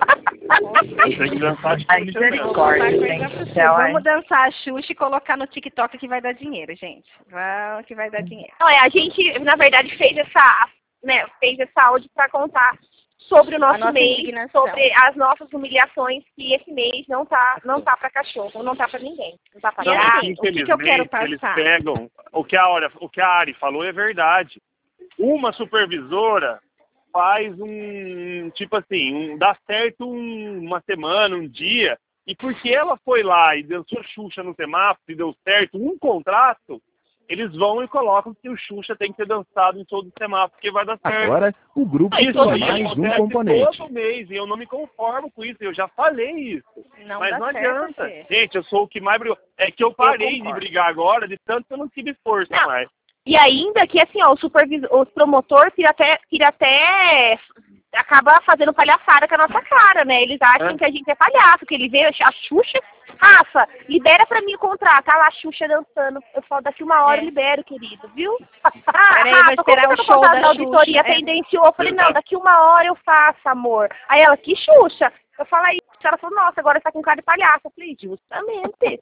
Speaker 5: eu tenho que dançar de
Speaker 6: Ai,
Speaker 5: Xuxa mesmo.
Speaker 6: misericórdia,
Speaker 2: Vamos
Speaker 6: gente do
Speaker 2: lá,
Speaker 6: céu, ai.
Speaker 2: Vamos dançar a Xuxa e colocar no TikTok que vai dar dinheiro, gente. Vai, que vai dar dinheiro.
Speaker 3: Não, é, a gente, na verdade, fez essa, né, fez essa áudio para contar sobre o nosso
Speaker 2: nossa
Speaker 3: mês,
Speaker 2: indignação.
Speaker 3: sobre as nossas humilhações, que esse mês não tá, não tá para cachorro, não tá para ninguém. Não tá para
Speaker 2: E
Speaker 3: gato.
Speaker 2: assim, o que que eu quero
Speaker 5: Infelizmente, eles
Speaker 2: passar?
Speaker 5: pegam o que a Ari, o que a Ari falou é verdade. Uma supervisora faz um, tipo assim, um, dá certo um- uma semana, um dia, e porque ela foi lá e deu sua Xuxa no semáforo e deu certo um contrato, eles vão e colocam que o Xuxa tem que ser dançado em todo o semáforo, porque vai dar certo.
Speaker 1: Agora, o grupo
Speaker 5: Isso
Speaker 1: tem
Speaker 5: aí
Speaker 1: mais um
Speaker 5: acontece
Speaker 1: componente.
Speaker 5: todo mês, e eu não me conformo com isso, eu já falei isso.
Speaker 2: Não
Speaker 5: Mas
Speaker 2: dá
Speaker 5: não
Speaker 2: certo,
Speaker 5: adianta.
Speaker 2: Fê.
Speaker 5: Gente, eu sou o que mais brigou. É que eu parei de
Speaker 3: concordo.
Speaker 5: brigar agora, de tanto que eu não tive força
Speaker 3: Não.
Speaker 5: mais.
Speaker 3: E ainda que, assim, ó, o supervisor, o promotor tira até, tira até, acaba fazendo palhaçada com a nossa cara, né? Eles acham
Speaker 5: É.
Speaker 3: que a gente é palhaço, que ele vê a Xuxa. Rafa, libera pra mim o contrato. Tá lá a Xuxa dançando. Eu falo, daqui uma hora
Speaker 2: É.
Speaker 3: eu libero, querido, viu?
Speaker 2: Peraí,
Speaker 3: Rafa,
Speaker 2: vai esperar
Speaker 3: como
Speaker 2: o
Speaker 3: que eu
Speaker 2: show
Speaker 3: tô fazendo
Speaker 2: da
Speaker 3: a auditoria
Speaker 2: Xuxa, é.
Speaker 3: tendenciou? Eu falei, não,
Speaker 5: Exato.
Speaker 3: daqui uma hora eu faço, amor. Aí ela, que Xuxa? Eu falo, aí, ela falou, nossa, agora você tá com cara de palhaço. Eu falei, justamente.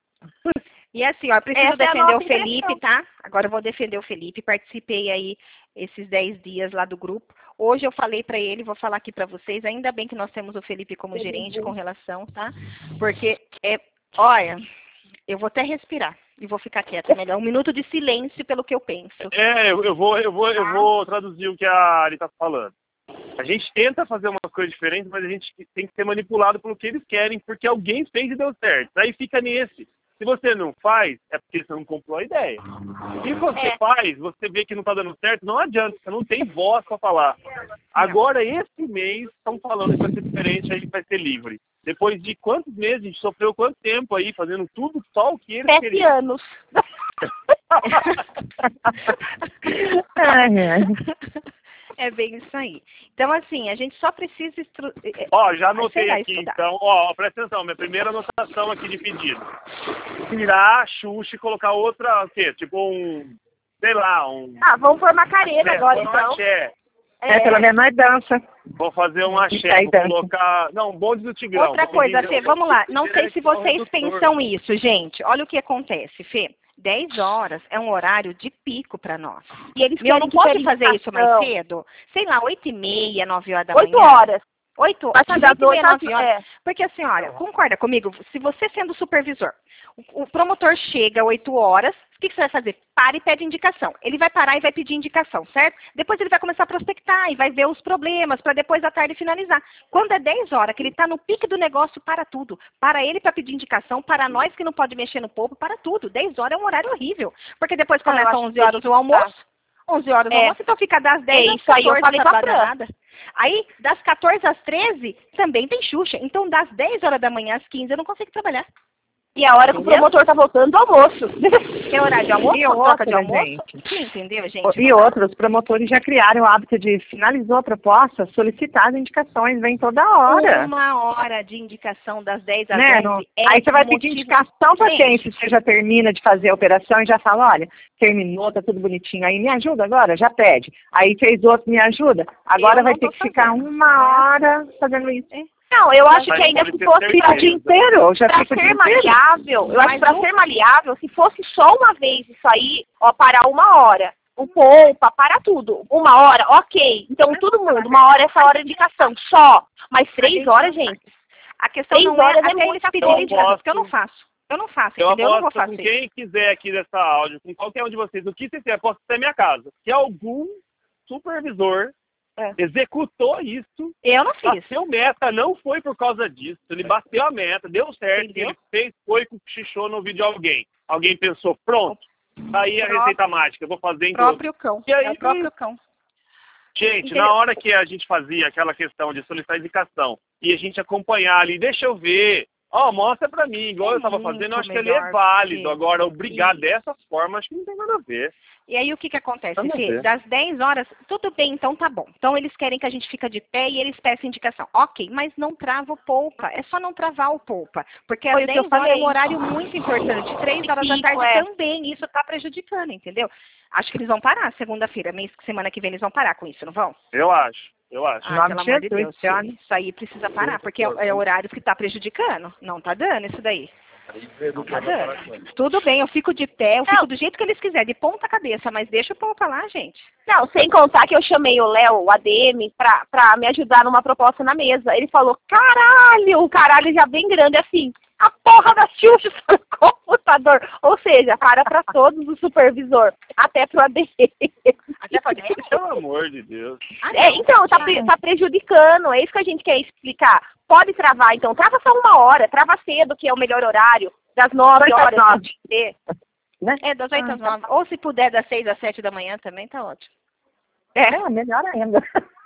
Speaker 2: E assim, ó, eu preciso
Speaker 3: Essa é a
Speaker 2: defender
Speaker 3: nossa
Speaker 2: o Felipe,
Speaker 3: impressão.
Speaker 2: tá? Agora eu vou defender o Felipe. Participei aí esses dez dias lá do grupo. Hoje eu falei pra ele, vou falar aqui pra vocês. Ainda bem que nós temos o Felipe como gerente com relação, tá? Porque, é, olha, eu vou até respirar. E vou ficar quieta, é melhor. Um minuto de silêncio pelo que eu penso.
Speaker 5: É, eu, eu, vou, eu, vou, eu vou traduzir o que a Ari tá falando. A gente tenta fazer uma coisa diferente, mas a gente tem que ser manipulado pelo que eles querem, porque alguém fez e deu certo. Aí fica nesse. Se você não faz, é porque você não comprou a ideia. Se você
Speaker 2: É.
Speaker 5: faz, você vê que não está dando certo, não adianta, você não tem voz para falar. Agora, esse mês, estão falando que vai ser diferente, a gente vai ser livre. Depois de quantos meses, a gente sofreu quanto tempo aí, fazendo tudo só o que eles
Speaker 3: Sete
Speaker 5: queriam.
Speaker 3: anos.
Speaker 6: Ai, ai.
Speaker 2: É bem isso aí. Então, assim, a gente só precisa... Estru...
Speaker 5: Ó, já
Speaker 2: Vai
Speaker 5: anotei
Speaker 2: chegar a
Speaker 5: aqui,
Speaker 2: estudar.
Speaker 5: então, ó, presta atenção, minha primeira anotação aqui de pedido. Tirar a Xuxa e colocar outra, o quê? Tipo um, sei lá, um...
Speaker 3: Ah, vamos pôr Macarena
Speaker 5: É,
Speaker 3: agora,
Speaker 5: põe um
Speaker 3: então.
Speaker 5: axé.
Speaker 6: É, pelo menos nós dança.
Speaker 5: Vou fazer um axé,
Speaker 6: Aí
Speaker 5: vou
Speaker 6: dança.
Speaker 5: colocar... Não, bonde do Tigrão.
Speaker 2: Outra
Speaker 5: Vou
Speaker 2: coisa,
Speaker 5: pedir-
Speaker 2: Fê, vamos lá. Não sei se vocês
Speaker 5: Redutor.
Speaker 2: pensam isso, gente. Olha o que acontece, Fê. dez horas é um horário de pico para nós.
Speaker 3: E eles
Speaker 2: Meu,
Speaker 3: querem
Speaker 2: não
Speaker 3: que
Speaker 2: pode
Speaker 3: pede
Speaker 2: fazer isso mais
Speaker 3: indicação.
Speaker 2: cedo? Sei lá, oito e meia, nove horas da
Speaker 3: Oito
Speaker 2: manhã.
Speaker 3: horas.
Speaker 2: Oito
Speaker 3: A
Speaker 2: horas.
Speaker 3: partir das
Speaker 2: oito e meia,
Speaker 3: oito às
Speaker 2: nove horas.
Speaker 3: é.
Speaker 2: Porque assim, olha, concorda comigo? Se você sendo supervisor, o, o promotor chega às oito horas, o que, que você vai fazer? Para e pede indicação. Ele vai parar e vai pedir indicação, certo? Depois ele vai começar a prospectar e vai ver os problemas para depois à tarde finalizar. Quando é dez horas, que ele está no pique do negócio, para tudo. Para ele para pedir indicação, para nós que não pode mexer no povo, para tudo. dez horas é um horário horrível. Porque depois
Speaker 3: Ah, eu
Speaker 2: começa às
Speaker 3: acho
Speaker 2: onze horas
Speaker 3: que
Speaker 2: o almoço. onze horas o
Speaker 3: É.
Speaker 2: almoço, então fica das dez
Speaker 3: É,
Speaker 2: às
Speaker 3: isso aí eu
Speaker 2: quatorze,
Speaker 3: falei
Speaker 2: não
Speaker 3: com a
Speaker 2: trabalha
Speaker 3: Fran.
Speaker 2: nada. Aí, das quatorze às treze, também tem Xuxa. Então, das dez horas da manhã às quinze, eu não consigo trabalhar.
Speaker 3: E a hora que o
Speaker 2: Entendeu?
Speaker 3: promotor tá voltando do almoço.
Speaker 2: Que é horário de almoço,
Speaker 6: E
Speaker 2: troca de
Speaker 6: outra,
Speaker 2: almoço.
Speaker 6: gente?
Speaker 2: Sim, entendeu, gente?
Speaker 6: E outros promotores já criaram o hábito de finalizou a proposta, solicitar as indicações, vem toda hora.
Speaker 2: Uma hora de indicação das dez às
Speaker 6: Né?
Speaker 2: onze.
Speaker 6: Não-
Speaker 2: é
Speaker 6: Aí você vai
Speaker 2: motivo-
Speaker 6: pedir indicação para
Speaker 2: Gente.
Speaker 6: quem? Se você já termina de fazer a operação e já fala, olha, terminou, tá tudo bonitinho. Aí me ajuda agora, já pede. Aí fez outro, me ajuda. Agora
Speaker 2: Eu
Speaker 6: vai
Speaker 2: não
Speaker 6: ter
Speaker 2: tô
Speaker 6: que ficar
Speaker 2: fazendo.
Speaker 6: uma hora fazendo isso.
Speaker 3: Não, eu acho
Speaker 5: Mas
Speaker 3: que ainda
Speaker 5: pode
Speaker 3: se
Speaker 5: ter
Speaker 3: fosse
Speaker 5: certeza.
Speaker 6: Fica o dia inteiro, já
Speaker 3: pra
Speaker 6: fica o dia
Speaker 3: ser
Speaker 6: inteiro.
Speaker 3: maleável, eu acho que
Speaker 2: Mas
Speaker 3: pra
Speaker 2: o-
Speaker 3: ser maleável, se fosse só uma vez isso aí, ó, parar uma hora. O poupa, para tudo. Uma hora, ok. Então todo mundo, uma hora essa hora de indicação, só. Mas três
Speaker 2: gente
Speaker 3: horas,
Speaker 2: não
Speaker 3: gente.
Speaker 2: A questão
Speaker 3: Três
Speaker 2: não é
Speaker 3: horas é
Speaker 2: até eles
Speaker 3: muita
Speaker 2: pedirem
Speaker 3: coisa.
Speaker 2: indicação, porque eu
Speaker 5: Eu
Speaker 2: não faço. Eu não faço,
Speaker 5: Eu
Speaker 2: entendeu? Eu não vou
Speaker 5: aposto com
Speaker 2: fazer.
Speaker 5: quem quiser aqui dessa áudio, com qualquer um de vocês, o que você quiser, posso até minha casa. Se algum supervisor
Speaker 3: É.
Speaker 5: executou isso,
Speaker 2: Eu não fiz.
Speaker 5: bateu meta, não foi por causa disso. Ele bateu a meta, deu certo,
Speaker 2: Entendeu?
Speaker 5: ele fez, foi com xixô no vídeo de alguém. Alguém pensou, pronto, tá aí a
Speaker 2: Próprio-
Speaker 5: receita mágica, eu vou fazer em
Speaker 2: O
Speaker 5: dobro.
Speaker 2: próprio cão.
Speaker 5: E aí,
Speaker 2: É o próprio cão.
Speaker 5: Gente,
Speaker 2: Entendeu?
Speaker 5: na hora que a gente fazia aquela questão de solicitar indicação e a gente acompanhar ali, deixa eu ver, ó, mostra pra mim, igual
Speaker 2: É
Speaker 5: eu tava
Speaker 2: muito
Speaker 5: fazendo, eu acho que ele
Speaker 2: melhor,
Speaker 5: é válido.
Speaker 2: porque-
Speaker 5: Agora, obrigar
Speaker 2: Isso.
Speaker 5: dessa forma, acho que não tem nada a ver.
Speaker 2: E aí o que que acontece,
Speaker 5: Vamos
Speaker 2: Fê?
Speaker 5: ver.
Speaker 2: Das dez horas, tudo bem, então tá bom. Então eles querem que a gente fica de pé e eles peçam indicação. Ok, mas não trava o poupa. É só não travar o poupa. Porque
Speaker 3: Foi
Speaker 2: às
Speaker 3: o que eu
Speaker 2: dez horas é
Speaker 3: falei.
Speaker 2: um horário muito importante. três horas da
Speaker 3: Pico,
Speaker 2: tarde
Speaker 3: é.
Speaker 2: também. Isso tá prejudicando, entendeu? Acho que eles vão parar segunda-feira. Mês, semana que vem eles vão parar com isso, não vão?
Speaker 5: Eu acho, eu acho.
Speaker 2: Ah,
Speaker 6: Nome
Speaker 2: pelo
Speaker 6: de
Speaker 2: amor de
Speaker 6: Jesus,
Speaker 2: Deus,
Speaker 6: senhora.
Speaker 2: Fê. Isso aí precisa parar, porque é, é horário que tá prejudicando. Não tá dando isso daí. Não tá dando. Tudo bem, eu fico de pé, eu fico
Speaker 3: Não.
Speaker 2: do jeito que eles quiserem, de ponta cabeça, mas deixa o poupa lá, gente.
Speaker 3: Não, sem contar que eu chamei o Léo, o A D M, pra, pra me ajudar numa proposta na mesa. Ele falou, caralho, o caralho já bem grande assim. A porra da Xuxa no computador. Ou seja, para pra todos o supervisor. Até pro A D M.
Speaker 2: Até pode ir.
Speaker 5: Pelo amor de Deus.
Speaker 3: É, então, tá, pre- tá prejudicando, é isso que a gente quer explicar. Pode travar, então, trava só uma hora, trava cedo, que é o melhor horário, das nove
Speaker 6: Oito às
Speaker 3: horas.
Speaker 6: nove.
Speaker 3: É.
Speaker 6: Né?
Speaker 2: É, das oito às
Speaker 3: Ah,
Speaker 2: nove. Ou se puder, das seis às sete da manhã também, tá ótimo.
Speaker 6: É, melhor ainda.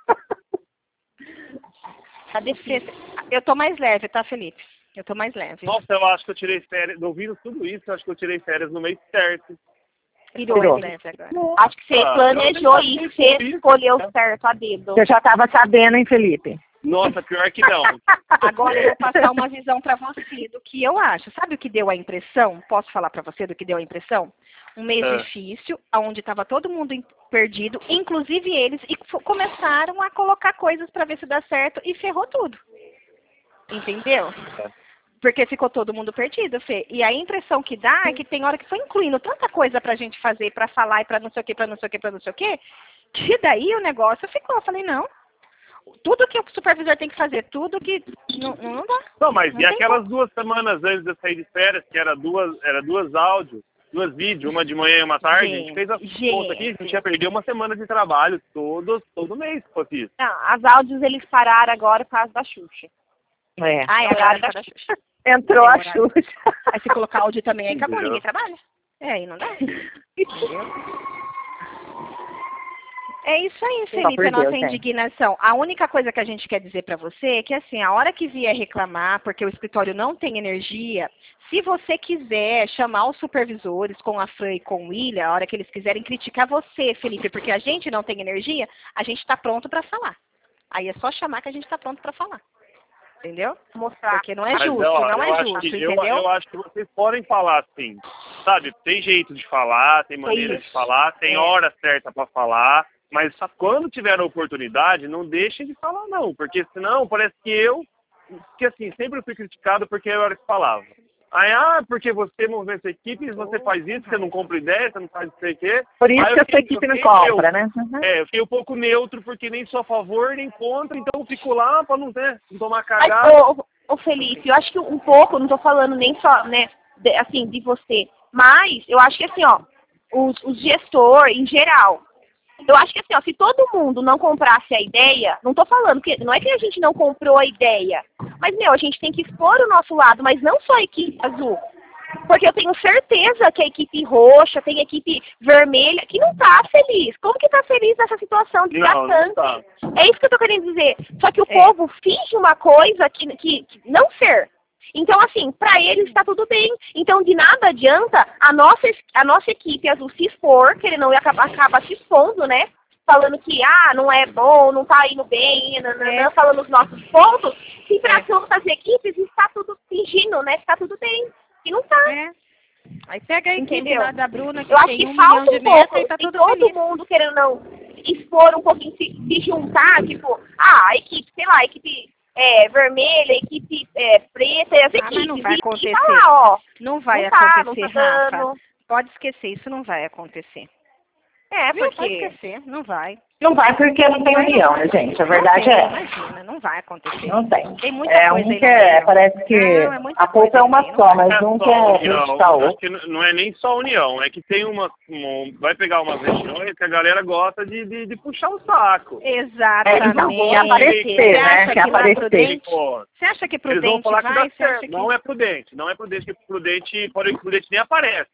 Speaker 2: Cadê Fê? Eu tô mais leve, tá, Felipe? Eu tô mais leve.
Speaker 5: Nossa, eu acho que eu tirei férias, ouvindo tudo isso, eu acho que eu tirei férias no mês certo.
Speaker 2: Virou
Speaker 6: Virou.
Speaker 2: mais leve agora.
Speaker 3: Acho que você
Speaker 5: Ah,
Speaker 3: planejou
Speaker 5: eu
Speaker 3: isso,
Speaker 5: não
Speaker 3: você
Speaker 5: fiz,
Speaker 3: escolheu
Speaker 5: né?
Speaker 3: certo a dedo.
Speaker 6: Você já estava sabendo, hein, Felipe?
Speaker 5: Nossa, pior que não.
Speaker 2: Agora eu vou passar uma visão pra você do que eu acho. Sabe o que deu a impressão? Posso falar pra você do que deu a impressão? Um mês
Speaker 5: Ah.
Speaker 2: difícil, onde estava todo mundo em- perdido, inclusive eles, e fo- começaram a colocar coisas pra ver se dá certo e ferrou tudo. Entendeu? Porque ficou todo mundo perdido, Fê. E a impressão que dá é que tem hora que foi incluindo tanta coisa pra gente fazer, pra falar e pra não sei o que, pra não sei o que, pra não sei o que, que daí o negócio ficou. Eu falei, não. Tudo que o supervisor tem que fazer, tudo que não, não dá.
Speaker 5: Não, mas
Speaker 2: Não
Speaker 5: e
Speaker 2: tem
Speaker 5: aquelas duas semanas antes de eu sair de férias, que era duas, era duas áudios, duas vídeos, uma de manhã e uma tarde,
Speaker 2: Gente,
Speaker 5: a gente fez a
Speaker 2: gente.
Speaker 5: conta aqui, a gente ia perder uma semana de trabalho todo, todo mês, se fosse isso.
Speaker 7: Não, as áudios eles pararam agora por causa da Xuxa.
Speaker 6: É.
Speaker 2: Ai,
Speaker 7: É
Speaker 2: agora
Speaker 7: horário
Speaker 2: tá
Speaker 7: da
Speaker 2: Xuxa.
Speaker 6: Entrou a
Speaker 2: Tem horário.
Speaker 6: Xuxa.
Speaker 2: Aí se colocar áudio também, aí acabou,
Speaker 5: Entendeu?
Speaker 2: ninguém trabalha. É, aí não dá. Entendeu? É isso aí, Felipe,
Speaker 6: por
Speaker 2: a nossa
Speaker 6: Deus, gente.
Speaker 2: indignação. A única coisa que a gente quer dizer para você é que, assim, a hora que vier reclamar, porque o escritório não tem energia, se você quiser chamar os supervisores com a Fran e com o William, a hora que eles quiserem criticar você, Felipe, porque a gente não tem energia, a gente está pronto para falar. Aí é só chamar que a gente está pronto para falar. Entendeu?
Speaker 7: Mostrar.
Speaker 2: Porque não é
Speaker 5: Mas,
Speaker 2: justo,
Speaker 5: ó,
Speaker 2: não
Speaker 5: eu
Speaker 2: é
Speaker 5: acho
Speaker 2: justo,
Speaker 5: que- eu,
Speaker 2: entendeu?
Speaker 5: eu acho que vocês podem falar assim, sabe? Tem jeito de falar, tem maneira de
Speaker 7: isso.
Speaker 5: falar, tem
Speaker 2: É.
Speaker 5: hora certa para falar, mas quando tiver a oportunidade, não deixem de falar não, porque senão parece que eu, que assim, sempre fui criticado porque eu era que falava. Aí, ah, porque você movimenta equipes, você faz isso, você não compra ideia, você não faz não sei o quê.
Speaker 6: Por isso
Speaker 5: Aí eu
Speaker 6: que a sua
Speaker 5: fiquei-
Speaker 6: equipe
Speaker 5: eu
Speaker 6: não
Speaker 5: fiquei
Speaker 6: compra,
Speaker 5: neutro.
Speaker 6: né? Uhum.
Speaker 5: É, eu fiquei um pouco neutro, porque nem sou a favor, nem contra, então eu fico lá pra não, né, não tomar
Speaker 7: Mas,
Speaker 5: cagada.
Speaker 7: ô, ô, Felipe, eu acho que um pouco, não tô falando nem só, né, de- assim, de você, mas eu acho que assim, ó, os, os gestores, em geral, eu acho que assim, ó, se todo mundo não comprasse a ideia, não tô falando que, não é que a gente não comprou a ideia, mas, meu, a gente tem que expor o nosso lado, mas não só a equipe azul. Porque eu tenho certeza que a equipe roxa, tem a equipe vermelha, que não tá feliz. Como que tá feliz nessa situação
Speaker 5: Não, não
Speaker 7: desgastante?
Speaker 5: tá.
Speaker 7: É isso que eu tô querendo dizer. Só que o
Speaker 2: É.
Speaker 7: povo finge uma coisa que, que, que não ser. Então, assim, pra eles está tudo bem. Então, de nada adianta a nossa, a nossa equipe azul se expor, que ele não acaba, acaba se expondo, né? Falando que, ah, não é bom, não tá indo bem, nananã,
Speaker 2: É.
Speaker 7: falando os nossos pontos. Se pra
Speaker 2: É.
Speaker 7: outras equipes está tudo fingindo, né? Está tudo bem. E não tá.
Speaker 2: É. Aí pega a equipe
Speaker 7: Entendeu?
Speaker 2: lá da Bruna, que
Speaker 7: Eu acho
Speaker 2: tem
Speaker 7: que
Speaker 2: um milhão
Speaker 7: falta
Speaker 2: de
Speaker 7: um pouco,
Speaker 2: meta e tá
Speaker 7: tem
Speaker 2: tudo
Speaker 7: todo
Speaker 2: feliz.
Speaker 7: mundo querendo não expor um pouquinho, se, se juntar, tipo, ah, a equipe, sei lá, a equipe é, vermelha, a equipe é, preta, e as
Speaker 2: Ah,
Speaker 7: equipes.
Speaker 2: mas não vai
Speaker 7: e, e
Speaker 2: acontecer.
Speaker 7: tá lá, ó.
Speaker 2: Não vai
Speaker 7: não tá,
Speaker 2: acontecer,
Speaker 7: não tá
Speaker 2: Rafa.
Speaker 7: dando.
Speaker 2: Pode esquecer, isso não vai acontecer.
Speaker 7: É,
Speaker 2: Viu? Pode
Speaker 7: porque...
Speaker 2: esquecer, não vai.
Speaker 6: Não vai porque não tem união, né, gente? A verdade
Speaker 2: não tem,
Speaker 6: é.
Speaker 2: Imagina, não vai acontecer.
Speaker 6: Não tem.
Speaker 2: Tem muita
Speaker 6: É
Speaker 2: coisa
Speaker 6: um
Speaker 2: aí
Speaker 6: que
Speaker 2: no
Speaker 6: é,
Speaker 2: meio.
Speaker 6: parece que
Speaker 2: Não, é muita
Speaker 6: a
Speaker 2: coisa
Speaker 6: culpa é
Speaker 2: aí
Speaker 6: uma
Speaker 2: no meio,
Speaker 6: só,
Speaker 2: não
Speaker 6: mas
Speaker 5: É
Speaker 6: um
Speaker 5: só
Speaker 6: quer
Speaker 5: união,
Speaker 6: criticar o
Speaker 5: acho
Speaker 6: outro.
Speaker 5: que não não é nem só união, é que tem uma, uma- vai pegar umas regiões que a galera gosta de, de, de puxar o saco.
Speaker 6: É,
Speaker 2: Exatamente.
Speaker 6: então,
Speaker 5: quer
Speaker 6: aparecer,
Speaker 2: Você
Speaker 6: né?
Speaker 2: acha
Speaker 6: Quer
Speaker 2: que lá
Speaker 6: aparecer.
Speaker 2: Prudente,
Speaker 5: Pô,
Speaker 2: você acha que
Speaker 5: eles vão
Speaker 2: Prudente
Speaker 5: falar que dá
Speaker 2: vai? Você acha
Speaker 5: certo.
Speaker 2: que...
Speaker 5: Não é prudente, não é prudente, que prudente, pode que prudente nem aparece.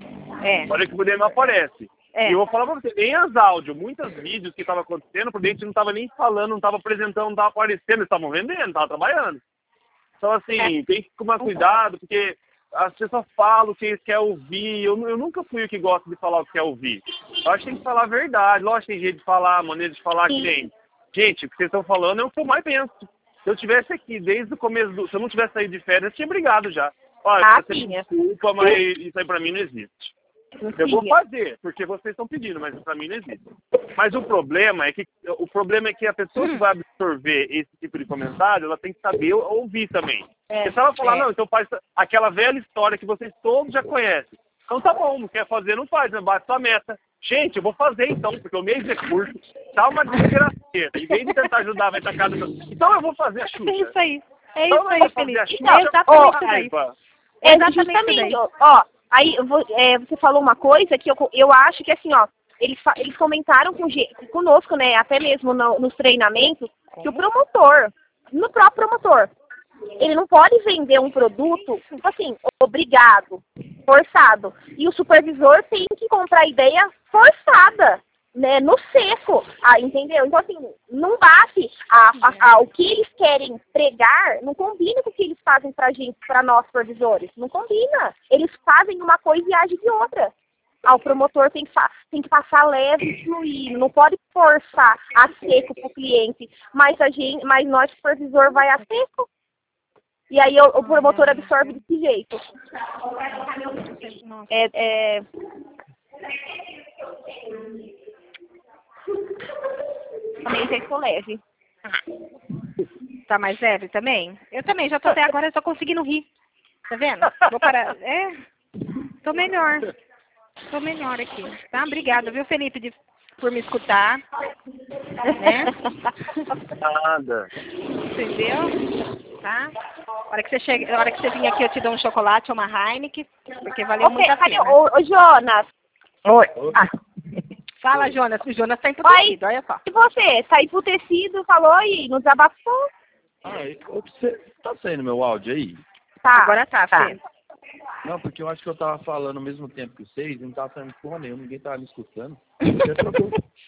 Speaker 2: É,
Speaker 5: Pode que prudente não aparece.
Speaker 2: é.
Speaker 5: E eu vou falar pra você, nem as áudios, muitos vídeos que estavam acontecendo, o prudente não estava nem falando, não estava apresentando, não estava aparecendo, eles estavam vendendo, estavam trabalhando. Então, assim,
Speaker 2: É.
Speaker 5: tem que tomar cuidado, porque as pessoas falam o que eles querem ouvir. Eu, eu nunca fui o que gosta de falar o que quer ouvir. Eu acho que tem que falar a verdade. Lógico que tem jeito de falar, maneira de falar que tem. Gente, o que vocês estão falando é o que eu mais penso. Se eu tivesse aqui desde o começo, do, se eu não tivesse saído de férias, eu tinha brigado já. Olha,
Speaker 7: Ah,
Speaker 5: você me
Speaker 7: tinha.
Speaker 5: desculpa, mas isso aí pra mim não existe. Eu vou fazer, porque vocês estão pedindo, mas pra mim não existe. Mas o problema é que o problema é que a pessoa que vai absorver esse tipo de comentário, ela tem que saber ouvir também.
Speaker 7: É,
Speaker 5: Porque se ela falar,
Speaker 2: é.
Speaker 5: não, então faz aquela velha história que vocês todos já conhecem. Então tá bom, não quer fazer, não faz, né? Bate sua meta. Gente, eu vou fazer então, porque o mês é curto, tá uma desgraceira. Em vez de tentar ajudar, vai tacar no... Então eu vou fazer a
Speaker 2: É
Speaker 5: Xuxa.
Speaker 2: isso aí. É
Speaker 5: Então
Speaker 2: isso
Speaker 5: eu
Speaker 2: aí,
Speaker 5: vou fazer
Speaker 2: Felipe.
Speaker 5: a Xuxa.
Speaker 7: Então,
Speaker 2: É exatamente
Speaker 7: ó,
Speaker 2: isso aí.
Speaker 5: Raiva.
Speaker 7: É,
Speaker 2: Exatamente
Speaker 7: justamente,
Speaker 2: isso
Speaker 7: ó, ó, aí eu vou- é, você falou uma coisa que eu, eu acho que assim, ó, eles, fa- eles comentaram com, ge- conosco, né, até mesmo no- nos treinamentos, que o promotor, no próprio promotor, ele não pode vender um produto, tipo assim, obrigado, forçado. E o supervisor tem que comprar a ideia forçada, né, no seco, ah, entendeu? Então, assim, não bate a, a, a, o que eles querem pregar, não combina com o que eles fazem pra gente, pra nós supervisores, não combina. Eles fazem uma coisa e agem de outra. Ah, o promotor tem que, tem que passar leve e fluir, não pode forçar a seco pro cliente, mas, a gente, mas nós, supervisor, vai a seco. E aí o, o promotor absorve desse jeito. É, é... Também tem que ser leve.
Speaker 2: Tá mais leve também? Eu também, já tô até agora, eu tô conseguindo rir. Tá vendo? Vou parar. É, tô melhor. Tô melhor aqui. Tá? Obrigada, viu, Felipe, de, por me escutar. Né?
Speaker 5: Nada.
Speaker 2: Entendeu? Tá? A hora que você chega, a hora que você vir aqui, eu te dou um chocolate ou uma Heineken, porque valeu
Speaker 3: Ô,
Speaker 2: muito a
Speaker 3: cadê?
Speaker 2: pena.
Speaker 3: Ô, ô, Jonas,
Speaker 6: Oi. Ah,
Speaker 2: Fala, Jonas. O Jonas tá emputecido, olha só.
Speaker 3: e você? Tá emputecido, falou e não desabafou?
Speaker 4: Ah, e- ô, você tá saindo meu áudio aí?
Speaker 3: Tá.
Speaker 2: Agora tá,
Speaker 6: Tá.
Speaker 2: Fê.
Speaker 4: Não, porque eu acho que eu tava falando ao mesmo tempo que vocês e não tava saindo porra nenhuma, ninguém tava me escutando. Você trocou.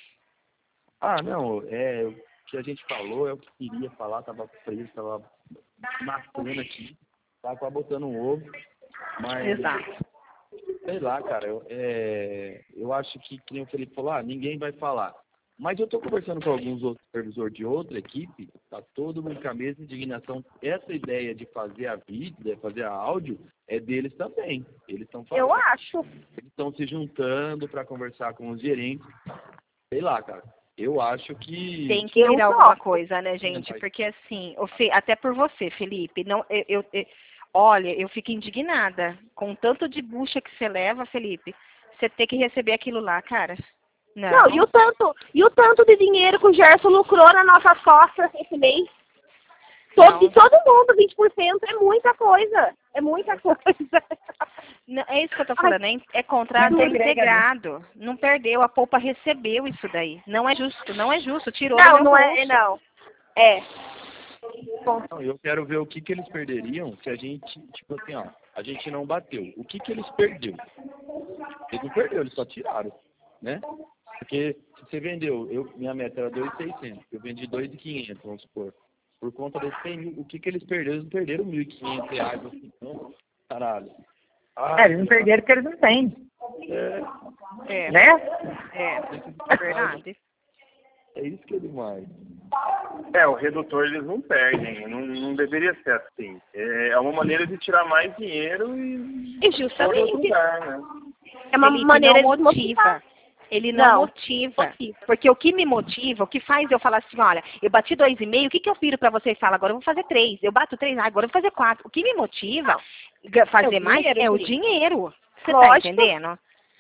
Speaker 4: Ah, não, é, o que a gente falou é o que queria falar, tava preso, tava marcando aqui, tava quase botando um ovo, mas,
Speaker 2: Exato.
Speaker 4: sei lá, cara, eu, é, eu acho que, que nem o Felipe falou, ah, ninguém vai falar. Mas eu tô conversando com alguns outros supervisores de outra equipe, tá todo mundo com a mesma indignação. Essa ideia de fazer a vídeo, de fazer a áudio, é deles também. Eles estão falando.
Speaker 3: Eu acho.
Speaker 4: Eles estão se juntando para conversar com os gerentes. Sei lá, cara. Eu acho que...
Speaker 2: Tem que
Speaker 3: Eu
Speaker 2: virar
Speaker 3: gosto.
Speaker 2: alguma coisa, né, gente? Porque assim, o Fe- até por você, Felipe, não, eu, eu- eu- olha, eu fico indignada com o tanto de bucha que você leva, Felipe. Você ter que receber aquilo lá, cara. Não.
Speaker 3: Não, e o tanto, e o tanto de dinheiro que o Gerson lucrou na nossa sócia esse mês? Todo,
Speaker 2: Não.
Speaker 3: de todo mundo, vinte por cento, é muita coisa. É muita coisa.
Speaker 2: Não, é isso que eu tô falando, é, é contrato
Speaker 6: Não agrega,
Speaker 2: integrado. Não perdeu, a Poupa recebeu isso daí. Não é justo, não é justo. Tirou
Speaker 3: Não,
Speaker 2: do meu
Speaker 3: não é,
Speaker 2: bolso.
Speaker 3: não. É.
Speaker 4: Não, eu quero ver o que, que eles perderiam se a gente, tipo assim, ó, a gente não bateu. O que, que eles perderam? Eles não perderam, eles só tiraram, né? Porque se você vendeu, eu, minha meta era dois mil e seiscentos, eu vendi dois mil e quinhentos, vamos supor. Por conta desse cem mil, o que, que eles perderam? Eles não perderam mil e quinhentos reais, assim, não, caralho. Ah,
Speaker 6: é, eles não perderam porque eles não têm,
Speaker 4: é,
Speaker 2: É,
Speaker 6: né?
Speaker 2: é, é verdade.
Speaker 4: é isso que é demais.
Speaker 5: É, o redutor eles não perdem, não, não deveria ser assim. É é uma maneira de tirar mais dinheiro e
Speaker 3: E
Speaker 5: pôr em outro
Speaker 3: justamente.
Speaker 5: lugar, né?
Speaker 3: É uma
Speaker 2: Felipe,
Speaker 3: maneira
Speaker 2: não
Speaker 3: de
Speaker 2: motiva.
Speaker 3: motivar.
Speaker 2: Ele não,
Speaker 3: Não,
Speaker 2: motiva.
Speaker 3: motiva.
Speaker 2: Porque o que me motiva, o que faz eu falar assim, olha, eu bati dois e meio, o que, que eu viro pra você e falo, agora eu vou fazer três. Eu bato três, ah, agora eu vou fazer quatro. O que me motiva ga- fazer
Speaker 3: É o
Speaker 2: mais
Speaker 3: dinheiro,
Speaker 2: é o
Speaker 3: Felipe.
Speaker 2: dinheiro. Você tá
Speaker 3: Lógico.
Speaker 2: entendendo?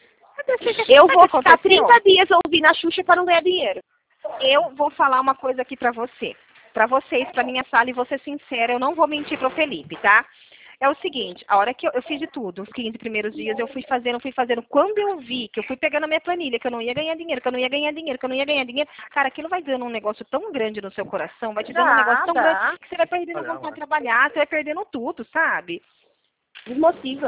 Speaker 3: Eu
Speaker 2: Sabe
Speaker 3: vou
Speaker 2: o que
Speaker 3: ficar
Speaker 2: aconteceu?
Speaker 3: trinta dias ouvindo a Xuxa para não ganhar dinheiro.
Speaker 2: Eu vou falar uma coisa aqui pra você. Pra vocês, pra minha sala, e vou ser sincera, eu não vou mentir pro Felipe, tá? É o seguinte, a hora que eu, eu fiz de tudo, os quinze primeiros dias, eu fui fazendo, fui fazendo. Quando eu vi que eu fui pegando a minha planilha, que eu não ia ganhar dinheiro, que eu não ia ganhar dinheiro, que eu não ia ganhar dinheiro, cara, aquilo vai dando um negócio tão grande no seu coração, vai te dando um negócio tão
Speaker 3: Dá, dá.
Speaker 2: grande que você vai perdendo a vontade de trabalhar, você vai perdendo tudo, sabe?
Speaker 3: Desmotiva.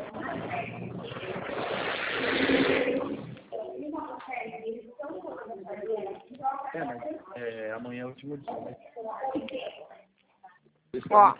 Speaker 4: É, mas é, amanhã é o último dia, né?
Speaker 2: Ó.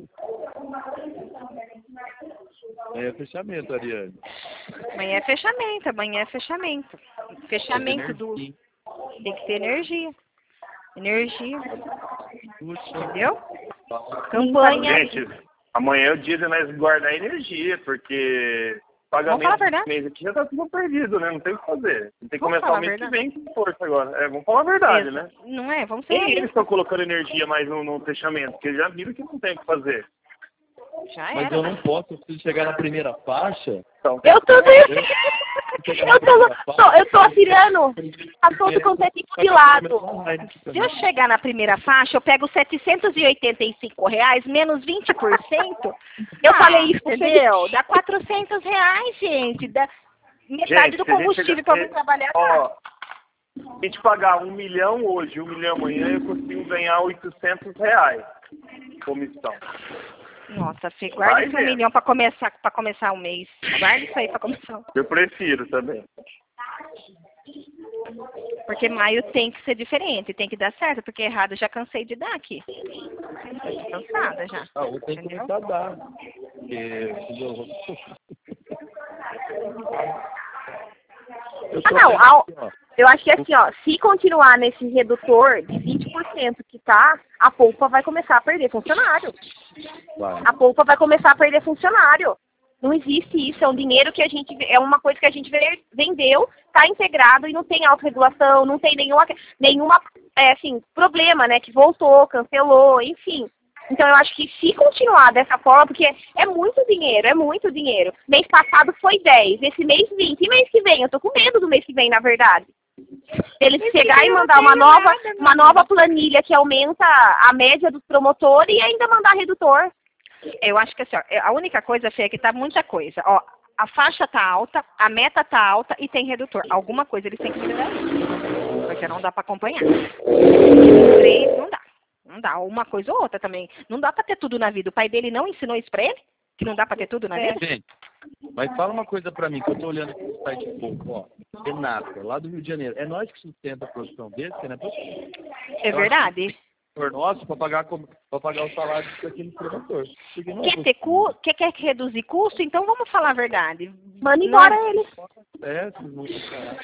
Speaker 4: É fechamento, Ariane.
Speaker 2: Amanhã é fechamento, amanhã é fechamento. Fechamento do.
Speaker 4: Energia.
Speaker 2: Tem que ter energia. Energia,
Speaker 4: Puxa,
Speaker 2: entendeu? Campanha.
Speaker 5: Gente, amanhã é o dia de nós guardar energia, porque
Speaker 2: Vamos falar a
Speaker 5: pagamento
Speaker 2: verdade?
Speaker 5: desse mês aqui já tá tudo perdido, né? Não tem o que fazer. Tem que
Speaker 2: Vamos
Speaker 5: começar
Speaker 2: falar
Speaker 5: o
Speaker 2: a
Speaker 5: mês que
Speaker 2: verdade?
Speaker 5: vem com força agora. É, vamos falar a verdade,
Speaker 2: Exa-
Speaker 5: né?
Speaker 2: Não é? Vamos ser
Speaker 5: Nem eles
Speaker 2: realistas.
Speaker 5: estão colocando energia mais no, no fechamento, porque já viram que não tem o que fazer.
Speaker 2: Já
Speaker 4: mas
Speaker 2: era.
Speaker 4: eu não posso, eu preciso chegar na primeira faixa.
Speaker 5: Então,
Speaker 3: Eu tô Eu tô, tô, eu tô tirando a todo quanto é tipo de lado.
Speaker 2: Se eu chegar na primeira faixa, eu pego setecentos e oitenta e cinco reais menos vinte por cento.
Speaker 3: Eu falei isso,
Speaker 2: entendeu? Dá quatrocentos reais, gente. Dá metade
Speaker 5: Gente,
Speaker 2: do
Speaker 5: se a gente
Speaker 2: combustível para eu
Speaker 5: chegar-
Speaker 2: trabalhar.
Speaker 5: ó, se a gente pagar um milhão hoje, um milhão amanhã, eu consigo ganhar oitocentos reais comissão.
Speaker 2: Nossa, Fê, guarda
Speaker 5: Vai
Speaker 2: esse um
Speaker 5: vendo.
Speaker 2: milhão para começar, para começar o mês. Guarda isso aí para começar.
Speaker 5: Eu prefiro também.
Speaker 2: Porque maio tem que ser diferente, tem que dar certo, porque errado eu já cansei de dar aqui. Tô cansada já.
Speaker 4: Ah, eu tenho que
Speaker 2: Entendeu?
Speaker 4: começar a dar. Porque eu, eu
Speaker 3: Ah,
Speaker 4: tô
Speaker 3: não,
Speaker 4: vendo
Speaker 3: ao-
Speaker 4: assim, ó.
Speaker 3: Eu acho que assim, ó, se continuar nesse redutor de vinte por cento que tá, a polpa vai começar a perder funcionário.
Speaker 4: Vai.
Speaker 3: A polpa vai começar a perder funcionário. Não existe isso, é um dinheiro que a gente, é uma coisa que a gente ve- vendeu, tá integrado e não tem autorregulação, não tem nenhuma, nenhuma é, assim, problema, né, que voltou, cancelou, enfim. Então eu acho que se continuar dessa forma, porque é muito dinheiro, é muito dinheiro. Mês passado foi dez, esse mês vinte, e mês que vem? Eu tô com medo do mês que vem, na verdade. Eles
Speaker 2: Mês
Speaker 3: chegar
Speaker 2: que vem
Speaker 3: e
Speaker 2: eu não
Speaker 3: mandar uma
Speaker 2: tenho
Speaker 3: nova,
Speaker 2: nada,
Speaker 3: uma
Speaker 2: meu
Speaker 3: nova planilha que aumenta a média dos promotores e ainda mandar redutor.
Speaker 2: Eu acho que assim, ó, a única coisa, Fê, é que tá muita coisa. Ó, a faixa tá alta, a meta tá alta e tem redutor. Alguma coisa eles têm que melhorar. Porque não dá para acompanhar. Três, não dá. Não dá. Uma coisa ou outra também. Não dá para ter tudo na vida. O pai dele não ensinou isso para ele? Que não dá para ter tudo na vida?
Speaker 4: Gente, mas fala uma coisa para mim, que eu tô olhando aqui no site um pouco, ó. Renata, lá do Rio de Janeiro. É nós que sustenta a produção desse, né?
Speaker 2: É verdade.
Speaker 4: Por nosso, para pagar, para pagar o salário daquele produtor.
Speaker 2: Quer ter cu, quer, quer reduzir custo? Então vamos falar a verdade.
Speaker 3: Manda embora
Speaker 2: Não.
Speaker 3: ele.
Speaker 4: É, vocês vão ficar.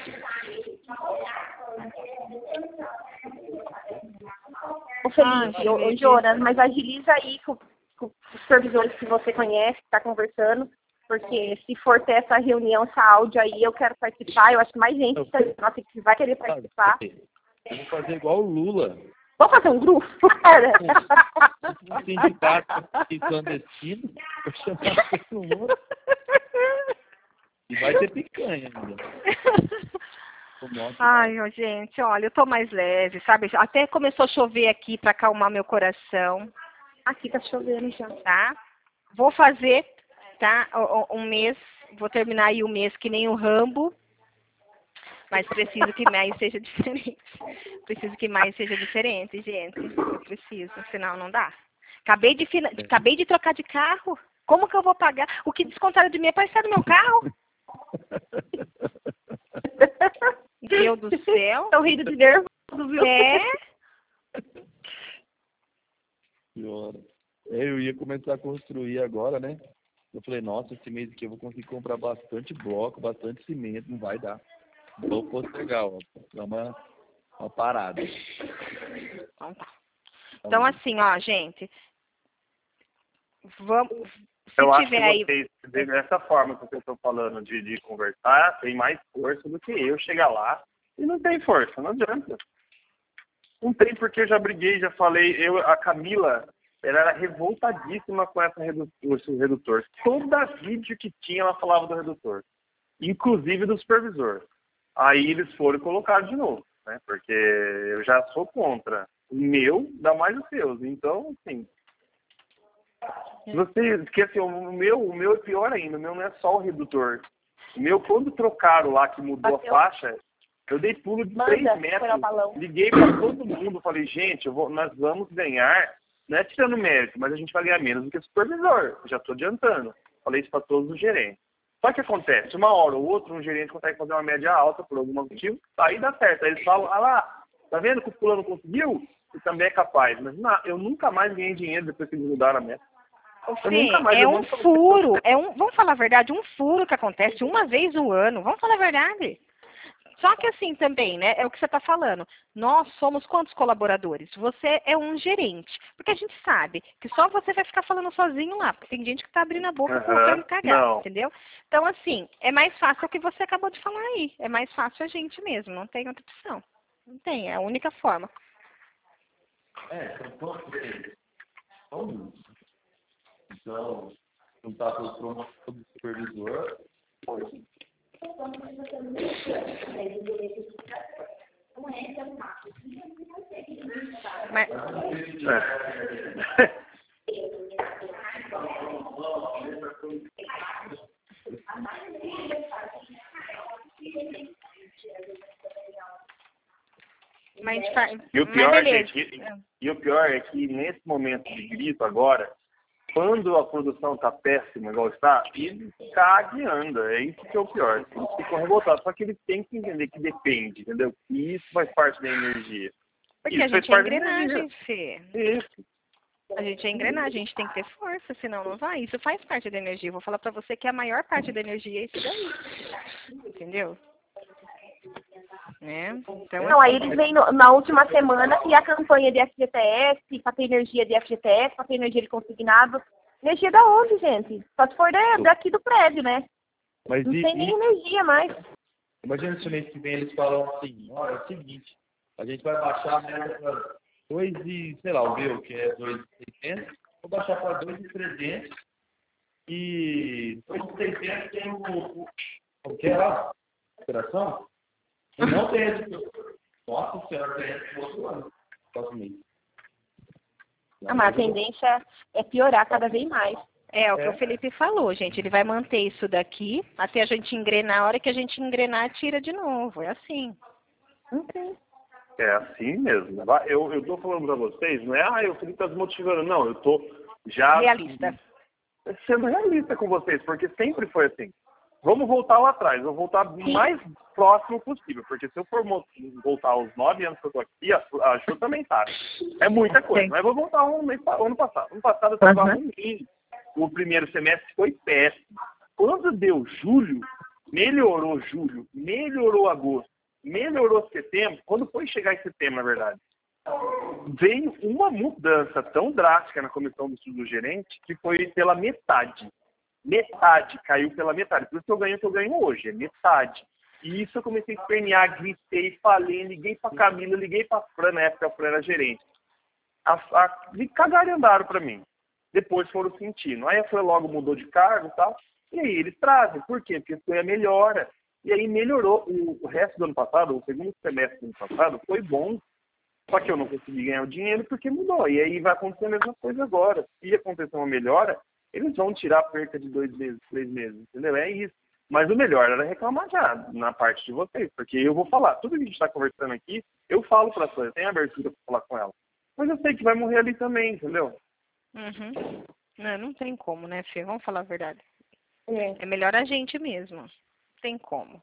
Speaker 3: Ô, Felipe, ô, ô, Jonas, mas agiliza aí com, com os supervisores que você conhece, que está conversando, porque se for ter essa reunião, essa áudio aí, eu quero participar, eu acho que mais gente tá, nossa, que vai querer participar.
Speaker 4: Eu vou fazer igual o Lula.
Speaker 3: Vamos fazer um grupo?
Speaker 4: Um sindicato clandestino, vou chamar todo mundo. E vai ter picanha ainda.
Speaker 2: Ai, ó, gente, olha, eu tô mais leve, sabe? Até começou a chover aqui para acalmar meu coração.
Speaker 3: Aqui tá chovendo já.
Speaker 2: Tá? Vou fazer, tá? Um mês, vou terminar aí o mês que nem o Rambo. Mas preciso que mais seja diferente. Preciso que mais seja diferente, gente. Eu preciso, senão não dá. Acabei de, fina... Acabei de trocar de carro. Como que eu vou pagar? O que descontaram de mim é parceiro do meu carro? Meu Deus do céu.
Speaker 3: Tô rindo de nervoso, viu?
Speaker 2: É?
Speaker 4: Senhora. Eu ia começar a construir agora, né? Eu falei, nossa, esse mês aqui eu vou conseguir comprar bastante bloco, bastante cimento, não vai dar. Vou postergar, ó. É uma, uma parada.
Speaker 2: Então tá. Então assim, ó, gente. Vamos. Se
Speaker 5: eu
Speaker 2: tiver
Speaker 5: acho que
Speaker 2: aí.
Speaker 5: vocês, dessa forma que vocês estão falando de, de conversar, tem mais força do que eu chegar lá e não tem força, não adianta. Não tem, porque eu já briguei, já falei. Eu, a Camila, ela era revoltadíssima com essa redu esse redutor. Toda vídeo que tinha, ela falava do redutor. Inclusive do supervisor. Aí eles foram e colocaram de novo, né? Porque eu já sou contra. O meu dá mais os seus. Então, assim. Você esquece, o meu, o meu é pior ainda. O meu não é só o redutor. O meu, quando trocaram lá, que mudou Bateu. a faixa, eu dei pulo de
Speaker 3: Manda,
Speaker 5: três metros. Liguei para todo mundo. Falei, gente, eu vou, nós vamos ganhar. Não é tirando mérito, mas a gente vai ganhar menos do que o supervisor. Já estou adiantando. Falei isso para todos os gerentes. Só que acontece, uma hora ou outra, um gerente consegue fazer uma média alta por algum motivo, aí dá certo. Aí eles falam, ah lá, tá vendo que o fulano conseguiu? Você também é capaz. Mas não, eu nunca mais ganhei dinheiro depois que eles mudaram a meta.
Speaker 2: Sim, é um furo, é um, vamos falar a verdade, um furo que acontece uma vez no ano, vamos falar a verdade. Só que assim também, né, é o que você está falando. Nós somos quantos colaboradores? Você é um gerente. Porque a gente sabe que só você vai ficar falando sozinho lá. Porque tem gente que está abrindo a boca, uhum, colocando cagar, não. Entendeu? Então, assim, é mais fácil o que você acabou de falar aí. É mais fácil a gente mesmo, não tem outra opção. Não tem, é a única forma.
Speaker 4: É, então, então, então não está pelo promotor do supervisor.
Speaker 2: Mas... Mas, Mas
Speaker 5: e o pior, gente, e, e o pior é que nesse momento de grito agora, quando a produção está péssima, igual está, ele cagueando. É isso que é o pior. Eles ficam revoltados. Só que eles têm que entender que depende, entendeu? E isso faz parte da energia.
Speaker 2: Porque
Speaker 5: isso
Speaker 2: a gente é engrenagem, Fê. Isso. A gente é engrenagem, a gente tem que ter força, senão não vai. Isso faz parte da energia. Eu vou falar pra você que a maior parte da energia é isso daí. Entendeu? Né? Então,
Speaker 3: não,
Speaker 2: assim,
Speaker 3: aí eles vêm no, na última semana e a campanha de F G T S, para ter energia de F G T S, para ter energia de consignado. Energia da onde, gente? Só se for da, daqui do prédio, né?
Speaker 4: Mas
Speaker 3: não
Speaker 4: e,
Speaker 3: tem nem
Speaker 4: e...
Speaker 3: energia mais.
Speaker 4: Imagina se o mês que vem eles falam assim, olha, é o seguinte, a gente vai baixar a meta para dois e, sei lá, o meu, que é dois e seiscentos, vou baixar para dois e trezentos e dois e seiscentos tem o, o que é lá? Operação? E não tem esse. Nossa senhora, tem esse outro ano. Próximo mês.
Speaker 3: Ah, mas a tendência é piorar cada vez mais.
Speaker 2: É, o que
Speaker 4: É.
Speaker 2: o Felipe falou, gente. Ele vai manter isso daqui até a gente engrenar. A hora que a gente engrenar, tira de novo. É assim.
Speaker 3: Uhum.
Speaker 5: É assim mesmo. Vai- Eu, eu tô falando pra vocês, não é, ah, eu Felipe tá desmotivando. Não, eu tô já...
Speaker 2: Realista.
Speaker 5: Sendo realista com vocês, porque sempre foi assim. Vamos voltar lá atrás, vamos voltar o mais próximo possível, porque se eu for mo- voltar aos nove anos que eu tô aqui, a, Ju- a Ju também tá. É muita coisa,
Speaker 6: Sim.
Speaker 5: mas eu vou voltar ao mês pa- ano passado. Ano passado eu estava
Speaker 6: Uhum.
Speaker 5: ruim. O primeiro semestre foi péssimo. Quando deu julho, melhorou julho, melhorou agosto, melhorou setembro. Quando foi chegar em setembro, na verdade, veio uma mudança tão drástica na comissão do estudo do gerente que foi pela metade. Metade, caiu pela metade. Por isso que eu ganho o que eu ganho hoje, é metade. E isso eu comecei a espernear, gritei, falei, liguei pra Camila, liguei pra Fran, na época a Fran era gerente. A, a, e cagaram pra mim. Depois foram sentindo. Aí a Fran logo mudou de cargo e tal. E aí eles trazem. Por quê? Porque foi a melhora. E aí melhorou. O, o resto do ano passado, o segundo semestre do ano passado, foi bom. Só que eu não consegui ganhar o dinheiro porque mudou. E aí vai acontecer a mesma coisa agora. Se acontecer uma melhora, eles vão tirar a perca de dois meses, três meses, entendeu? É isso. Mas o melhor era reclamar já, na parte de vocês. Porque eu vou falar, tudo que a gente está conversando aqui, eu falo para a Sônia, eu tenho abertura para falar com ela. Mas eu sei que vai morrer ali também, entendeu?
Speaker 2: Uhum. Não, não tem como, né, Fê? Vamos falar a verdade.
Speaker 3: É.
Speaker 2: É melhor a gente mesmo. Não tem como.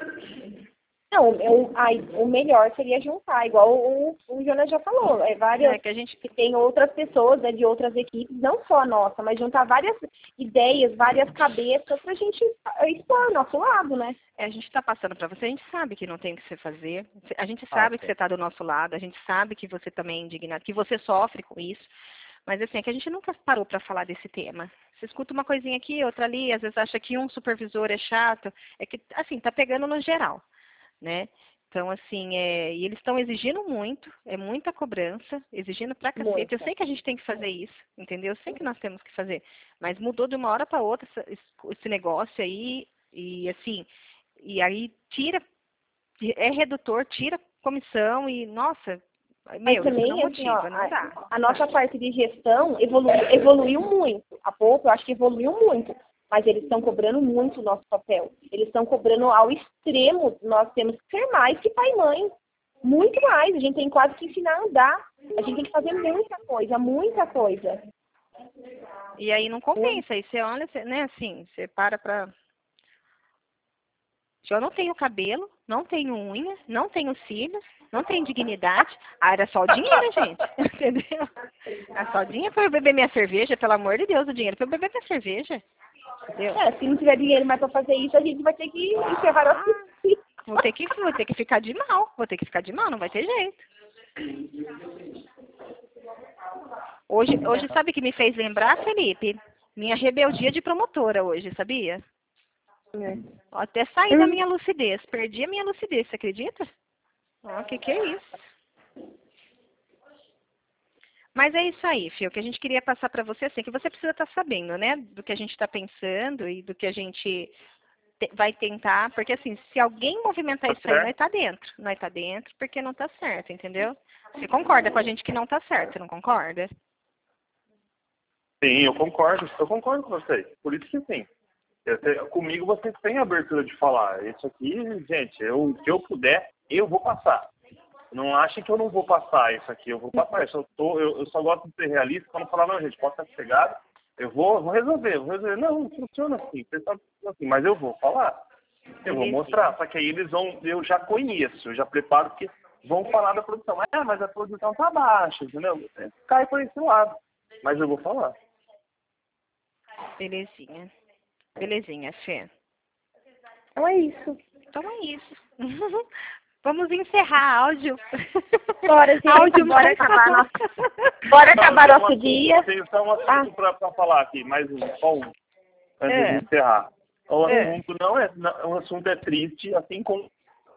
Speaker 3: Não, o, ai, o melhor seria juntar, igual o, o Jonas já falou, é várias,
Speaker 2: É que a gente
Speaker 3: que tem outras pessoas, né, de outras equipes, não só a nossa, mas juntar várias ideias, várias cabeças pra gente expor o nosso lado, né?
Speaker 2: É, a gente está passando para você, a gente sabe que não tem o que você fazer, a gente sabe
Speaker 4: Ah,
Speaker 2: que
Speaker 4: sim.
Speaker 2: você está do nosso lado, a gente sabe que você também é indignado, que você sofre com isso, mas assim, é que a gente nunca parou para falar desse tema. Você escuta uma coisinha aqui, outra ali, às vezes acha que um supervisor é chato, é que, assim, tá pegando no geral, né? Então, assim, é, e eles estão exigindo muito, é muita cobrança, exigindo pra cacete.
Speaker 3: Muita.
Speaker 2: Eu sei que a gente tem que fazer isso, entendeu? Eu sei que nós temos que fazer, mas mudou de uma hora para outra essa- esse negócio aí, e assim, e aí tira, é redutor, tira comissão e, nossa,
Speaker 3: Mas
Speaker 2: meu, isso
Speaker 3: também,
Speaker 2: não
Speaker 3: assim, ó,
Speaker 2: motiva, não dá.
Speaker 3: a, a nossa parte de gestão evoluiu, evoluiu muito. A pouco, eu acho que evoluiu muito. Mas eles estão cobrando muito o nosso papel. Eles estão cobrando ao extremo. Nós temos que ser mais que pai e mãe. Muito mais. A gente tem quase que ensinar a andar. A gente tem que fazer muita coisa, muita coisa.
Speaker 2: E aí não compensa, aí você olha, você, né, assim, você para pra... Eu não tenho cabelo, não tenho unha, não tenho cílios, não tenho dignidade. Ah, era só o dinheiro, gente. Entendeu? É só o dinheiro para eu beber minha cerveja, pelo amor de Deus, o dinheiro para eu beber minha cerveja. Entendeu?
Speaker 3: É, se não tiver dinheiro mais para fazer isso, a gente vai ter que encerrar a
Speaker 2: Vou ter que, vou ter que ficar de mal, vou ter que ficar de mal, não vai ter jeito. Hoje, hoje sabe o que me fez lembrar, Felipe? Minha rebeldia de promotora hoje, sabia?
Speaker 3: É.
Speaker 2: Até saí da minha lucidez, perdi a minha lucidez, você acredita? Ó, o que que é isso? Mas é isso aí, Fio, que a gente queria passar para você, assim, que você precisa estar sabendo, né, do que a gente está pensando e do que a gente te- vai tentar, porque assim, se alguém movimentar
Speaker 5: Tá
Speaker 2: isso aí,
Speaker 5: certo.
Speaker 2: nós tá dentro, nós tá dentro porque não tá certo, entendeu? Você concorda com a gente que não tá certo, não concorda?
Speaker 5: Sim, eu concordo. Eu concordo com vocês. Por isso que sim. Eu te- comigo vocês têm abertura de falar. Isso aqui, gente, eu, se eu puder, eu vou passar. Não achem que eu não vou passar isso aqui. Eu vou passar. Eu só, tô, eu, eu só gosto de ser realista quando falar, não, gente, pode estar sossegado. Eu vou, vou resolver, vou resolver. Não, não funciona assim. Vocês sabem que funciona assim, mas eu vou falar. Eu vou
Speaker 2: Beleza.
Speaker 5: mostrar. Só que aí eles vão, eu já conheço, eu já preparo, porque vão falar da produção. Ah, mas a produção tá baixa, entendeu? Cai por esse lado. Mas eu vou falar.
Speaker 2: Belezinha. Belezinha, Fê.
Speaker 3: Então é isso.
Speaker 2: Então é isso. Vamos encerrar áudio.
Speaker 3: Bora, gente,
Speaker 2: áudio
Speaker 3: bora
Speaker 2: mais-
Speaker 3: acabar nosso, bora acabar
Speaker 5: Tem um
Speaker 3: nosso
Speaker 5: assunto-
Speaker 3: dia.
Speaker 5: Tem só um assunto
Speaker 3: Ah.
Speaker 5: pra, pra falar aqui, mais um, só um, antes
Speaker 2: É.
Speaker 5: de encerrar. O
Speaker 2: É.
Speaker 5: assunto não é, não, o assunto é triste, assim como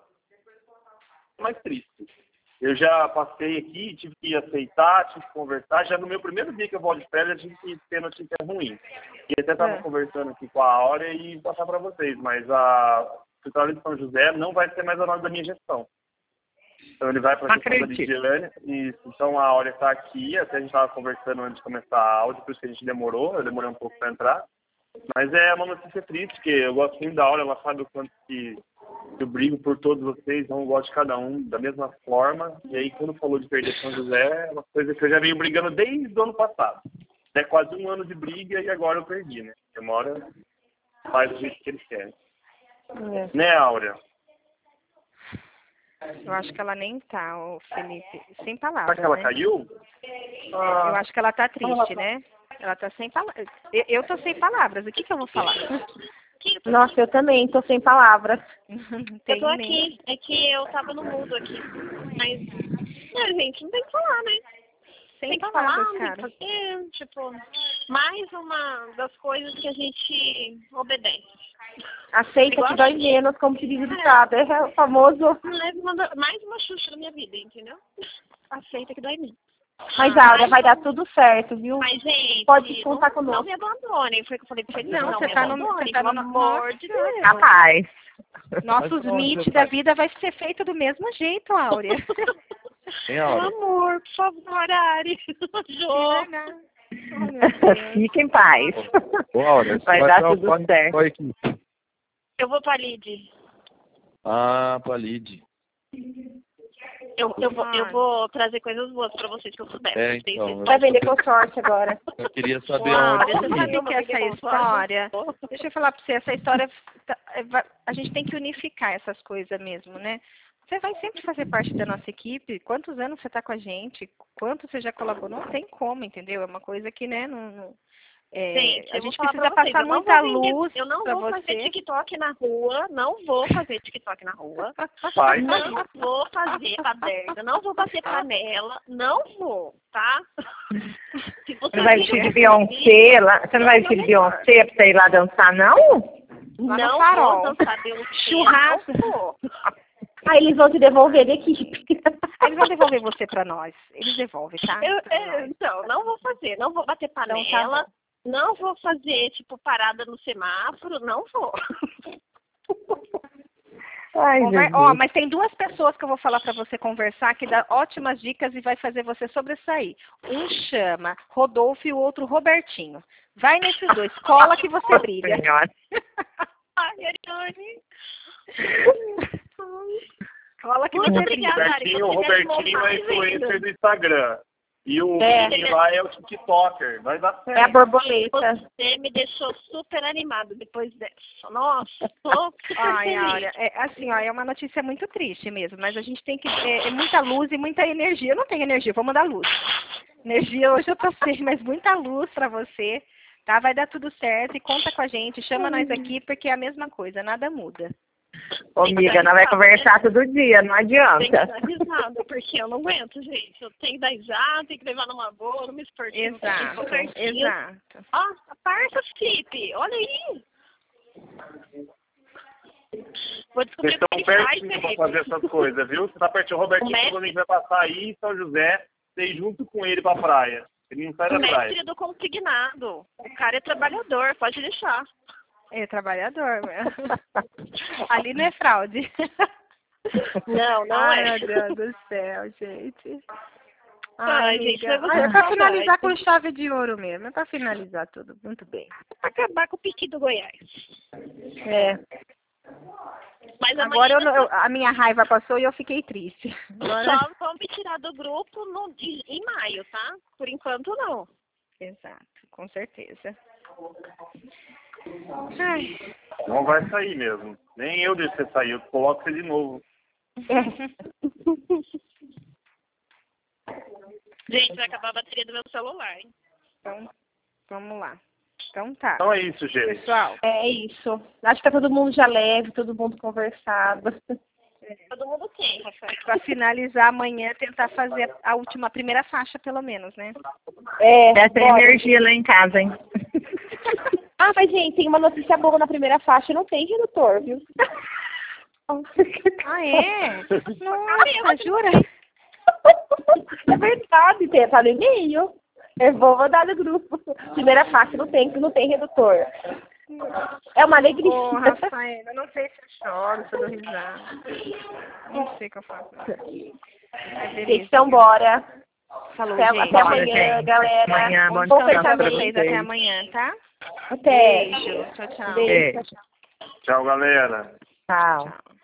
Speaker 5: mais triste. Eu já passei aqui, tive que aceitar, tive que conversar. Já no meu primeiro dia que eu volto de férias, a gente ter notícia ruim. E até estava
Speaker 2: É.
Speaker 5: conversando aqui com a Áurea e passar para vocês, mas a escritório de São José não vai ser mais a nós da minha gestão. Então ele vai participar da Lidiane. Isso. Então a Áurea está aqui, até a gente estava conversando antes de começar a áudio, por isso que a gente demorou, eu demorei um pouco para entrar. Mas é uma notícia triste, porque eu gosto muito da Áurea, ela sabe o quanto que eu brigo por todos vocês, então eu gosto de cada um da mesma forma. E aí quando falou de perder São José, é uma coisa que eu já venho brigando desde o ano passado. É quase um ano de briga e agora eu perdi, né? Demora, faz do jeito que eles querem. É. Né, Áurea?
Speaker 2: Eu acho que ela nem tá, o Felipe, sem palavras,
Speaker 5: Será que ela
Speaker 2: né?
Speaker 5: caiu?
Speaker 2: Eu acho que ela tá triste, né? Ela tá sem palavras. Eu, eu tô sem palavras, o que que eu vou falar?
Speaker 3: Nossa, eu também tô sem palavras.
Speaker 7: Eu tô aqui, é que eu tava no mudo aqui. Mas, é, gente, não tem o que falar, né?
Speaker 2: Sem
Speaker 7: tem que
Speaker 2: palavras,
Speaker 7: falar,
Speaker 2: cara.
Speaker 7: tem que fazer, tipo, mais uma das coisas que a gente obedece.
Speaker 3: Aceita
Speaker 7: Igual
Speaker 3: que dói
Speaker 7: a-
Speaker 3: menos, como se diz o ditado. É o famoso.
Speaker 7: Mais uma, da- mais uma Xuxa na minha vida, entendeu? Aceita que dói menos.
Speaker 3: Mas, Áurea, vai dar tudo certo, viu?
Speaker 7: Mas, gente,
Speaker 3: Pode contar
Speaker 7: não,
Speaker 3: conosco.
Speaker 7: não me abandonem. Foi o que eu falei pra vocês.
Speaker 2: Não,
Speaker 7: Não,
Speaker 2: você
Speaker 7: me
Speaker 2: tá no-
Speaker 7: abandonem,
Speaker 2: você tá
Speaker 7: pelo
Speaker 2: no-
Speaker 7: amor de Deus.
Speaker 6: Capaz.
Speaker 2: Nossos
Speaker 4: Mas onde
Speaker 2: meet
Speaker 4: você
Speaker 2: da
Speaker 4: tá?
Speaker 2: vida vai ser feito do mesmo jeito, Áurea.
Speaker 4: Hein,
Speaker 7: Pelo
Speaker 4: Áurea?
Speaker 7: amor, por favor, Ari. Jô.
Speaker 2: Oh, meu Deus.
Speaker 6: Fique em paz.
Speaker 4: Ô, Áurea, você
Speaker 6: Vai
Speaker 4: vai
Speaker 6: dar
Speaker 4: pra
Speaker 6: tudo
Speaker 4: qual-
Speaker 6: certo.
Speaker 4: qual equipe?
Speaker 7: Eu vou pra Lid.
Speaker 4: Ah, pra Lid.
Speaker 7: Eu, eu, vou, eu vou trazer coisas boas pra vocês que eu puder.
Speaker 4: É,
Speaker 7: Vocês-
Speaker 4: então,
Speaker 3: Vai vender com sorte agora.
Speaker 4: Eu queria saber
Speaker 2: Uau,
Speaker 4: onde.
Speaker 2: você
Speaker 4: que-
Speaker 2: sabe que essa
Speaker 7: Uma
Speaker 2: história... Deixa eu falar pra você, essa história... tá- é, va- A gente tem que unificar essas coisas mesmo, né? Você vai sempre fazer parte da nossa equipe. Quantos anos você tá com a gente? Quanto você já colaborou? Não tem como, entendeu? É uma coisa que, né, não... não- é,
Speaker 7: Gente,
Speaker 2: a
Speaker 7: eu vou
Speaker 2: gente
Speaker 7: falar
Speaker 2: precisa
Speaker 7: pra vocês,
Speaker 2: passar
Speaker 7: eu não
Speaker 2: muita
Speaker 7: vou vender-
Speaker 2: luz
Speaker 7: Eu não
Speaker 2: pra
Speaker 7: vou fazer
Speaker 2: você.
Speaker 7: TikTok na rua, não vou fazer TikTok na rua.
Speaker 5: Faz.
Speaker 7: Não vou fazer baderna, não vou bater panela, não vou, tá? Se você
Speaker 6: Você não vai vestir de Beyoncé lá? Você não vai vestir de Beyoncé pra você ir lá dançar, não?
Speaker 2: Lá no
Speaker 7: Não
Speaker 2: farol.
Speaker 7: vou dançar Beyoncé,
Speaker 2: Churrasco.
Speaker 7: não vou.
Speaker 3: Aí eles vão te devolver da equipe.
Speaker 2: Eles vão devolver você pra nós. Eles devolvem, tá?
Speaker 7: Eu,
Speaker 2: Pra
Speaker 7: é,
Speaker 2: nós.
Speaker 7: então, não vou fazer, não vou bater
Speaker 2: Então, tá
Speaker 7: panela,
Speaker 2: bom.
Speaker 7: não vou fazer, tipo, parada no semáforo, não vou.
Speaker 6: Ai,
Speaker 2: Conver-
Speaker 6: Jesus.
Speaker 2: Ó, mas tem duas pessoas que eu vou falar pra você conversar que dá ótimas dicas e vai fazer você sobressair. Um chama Rodolfo e o outro Robertinho. Vai nesses dois, cola que você brilha.
Speaker 6: Senhora.
Speaker 7: Ai, Ariane.
Speaker 2: Cola que
Speaker 7: Muito
Speaker 2: você
Speaker 7: obrigada,
Speaker 2: brilha.
Speaker 7: Ari.
Speaker 5: Robertinho, o
Speaker 7: Se puder
Speaker 5: Robertinho
Speaker 7: montar,
Speaker 5: é influencer
Speaker 7: vendo.
Speaker 5: do Instagram. E o
Speaker 3: É.
Speaker 5: menino lá é o TikToker. Vai dar
Speaker 3: É a
Speaker 5: certo.
Speaker 3: borboleta.
Speaker 7: Você me deixou super animado depois dessa. Nossa, tô super
Speaker 2: Ai,
Speaker 7: feliz.
Speaker 2: olha, é, assim, ó, é uma notícia muito triste mesmo, mas a gente tem que é, é muita luz e muita energia. Eu não tenho energia, vou mandar luz. Energia hoje eu tô sem, mas muita luz pra você, tá? Vai dar tudo certo e conta com a gente, chama nós aqui porque é a mesma coisa, nada muda.
Speaker 6: Ô, amiga, nós vai conversar todo dia, não
Speaker 7: Tem que
Speaker 6: adianta.
Speaker 7: dar risada, porque eu não aguento, gente. Eu tenho que dar risada, tenho que levar numa boa, não me esportivo.
Speaker 2: Exato, exato.
Speaker 7: Ó, a parça, Felipe, olha aí. Vou descobrir
Speaker 5: Vocês
Speaker 7: o que
Speaker 5: estão
Speaker 7: ele faz,
Speaker 5: pertinho pra
Speaker 7: Felipe.
Speaker 5: fazer essas coisas, viu? Você tá pertinho. O Robertinho,
Speaker 7: O mestre-
Speaker 5: quando a gente vai passar aí em São José, você ir junto com ele pra praia. Ele não sai
Speaker 7: O
Speaker 5: da
Speaker 7: mestre
Speaker 5: praia.
Speaker 7: do consignado. O cara é trabalhador, pode deixar.
Speaker 2: É trabalhador mesmo. Ali não é fraude.
Speaker 7: Não, não
Speaker 2: Ai,
Speaker 7: é.
Speaker 2: meu Deus do céu, gente.
Speaker 7: Ai,
Speaker 2: Ai,
Speaker 7: gente,
Speaker 2: amiga.
Speaker 7: mas você
Speaker 2: Ah, é pra
Speaker 7: saudade.
Speaker 2: finalizar com chave de ouro mesmo. É pra finalizar tudo. Muito bem.
Speaker 7: Acabar com o piqui do Goiás.
Speaker 2: É.
Speaker 7: Mas
Speaker 2: Agora eu,
Speaker 7: amanhã
Speaker 2: não- eu- a minha raiva passou e eu fiquei triste. Agora...
Speaker 7: só vão me tirar do grupo no, em, em maio, tá? Por enquanto, não.
Speaker 2: Exato, com certeza. Ai.
Speaker 5: Não vai sair mesmo. Nem eu deixo você sair. Eu coloco você de novo.
Speaker 7: Gente, vai acabar a bateria do meu celular, hein?
Speaker 2: Então, vamos lá. Então tá.
Speaker 5: Então é isso, gente.
Speaker 2: Pessoal,
Speaker 3: É isso. Acho que tá todo mundo já leve, todo mundo conversado.
Speaker 7: Todo mundo tem, Rafael.
Speaker 2: pra finalizar amanhã, tentar fazer a última, a primeira faixa, pelo menos, né?
Speaker 3: É,
Speaker 6: Essa é
Speaker 3: bora.
Speaker 6: energia lá em casa, hein?
Speaker 3: Ah, mas gente, tem uma notícia boa na primeira faixa, não tem redutor, viu?
Speaker 2: Ah, é? Nossa, jura?
Speaker 3: É verdade, tem, tá no e-mail. Eu vou mandar no grupo. Primeira faixa não tem, não tem redutor. É uma alegria.
Speaker 7: Ô, Rafael, eu não sei se eu choro, se eu dou risada. Não sei o que eu faço.
Speaker 3: Então, bora.
Speaker 2: Falou,
Speaker 3: Até,
Speaker 2: gente.
Speaker 3: até amanhã, galera.
Speaker 6: Amanhã, bom
Speaker 3: Bom
Speaker 6: descanso pra
Speaker 3: fechamento.
Speaker 2: Vocês até amanhã, tá?
Speaker 3: Até.
Speaker 2: Beijo. Tchau, tchau.
Speaker 3: Beijo.
Speaker 6: Beijo.
Speaker 3: Tchau, tchau.
Speaker 5: Tchau, galera.
Speaker 6: Tchau.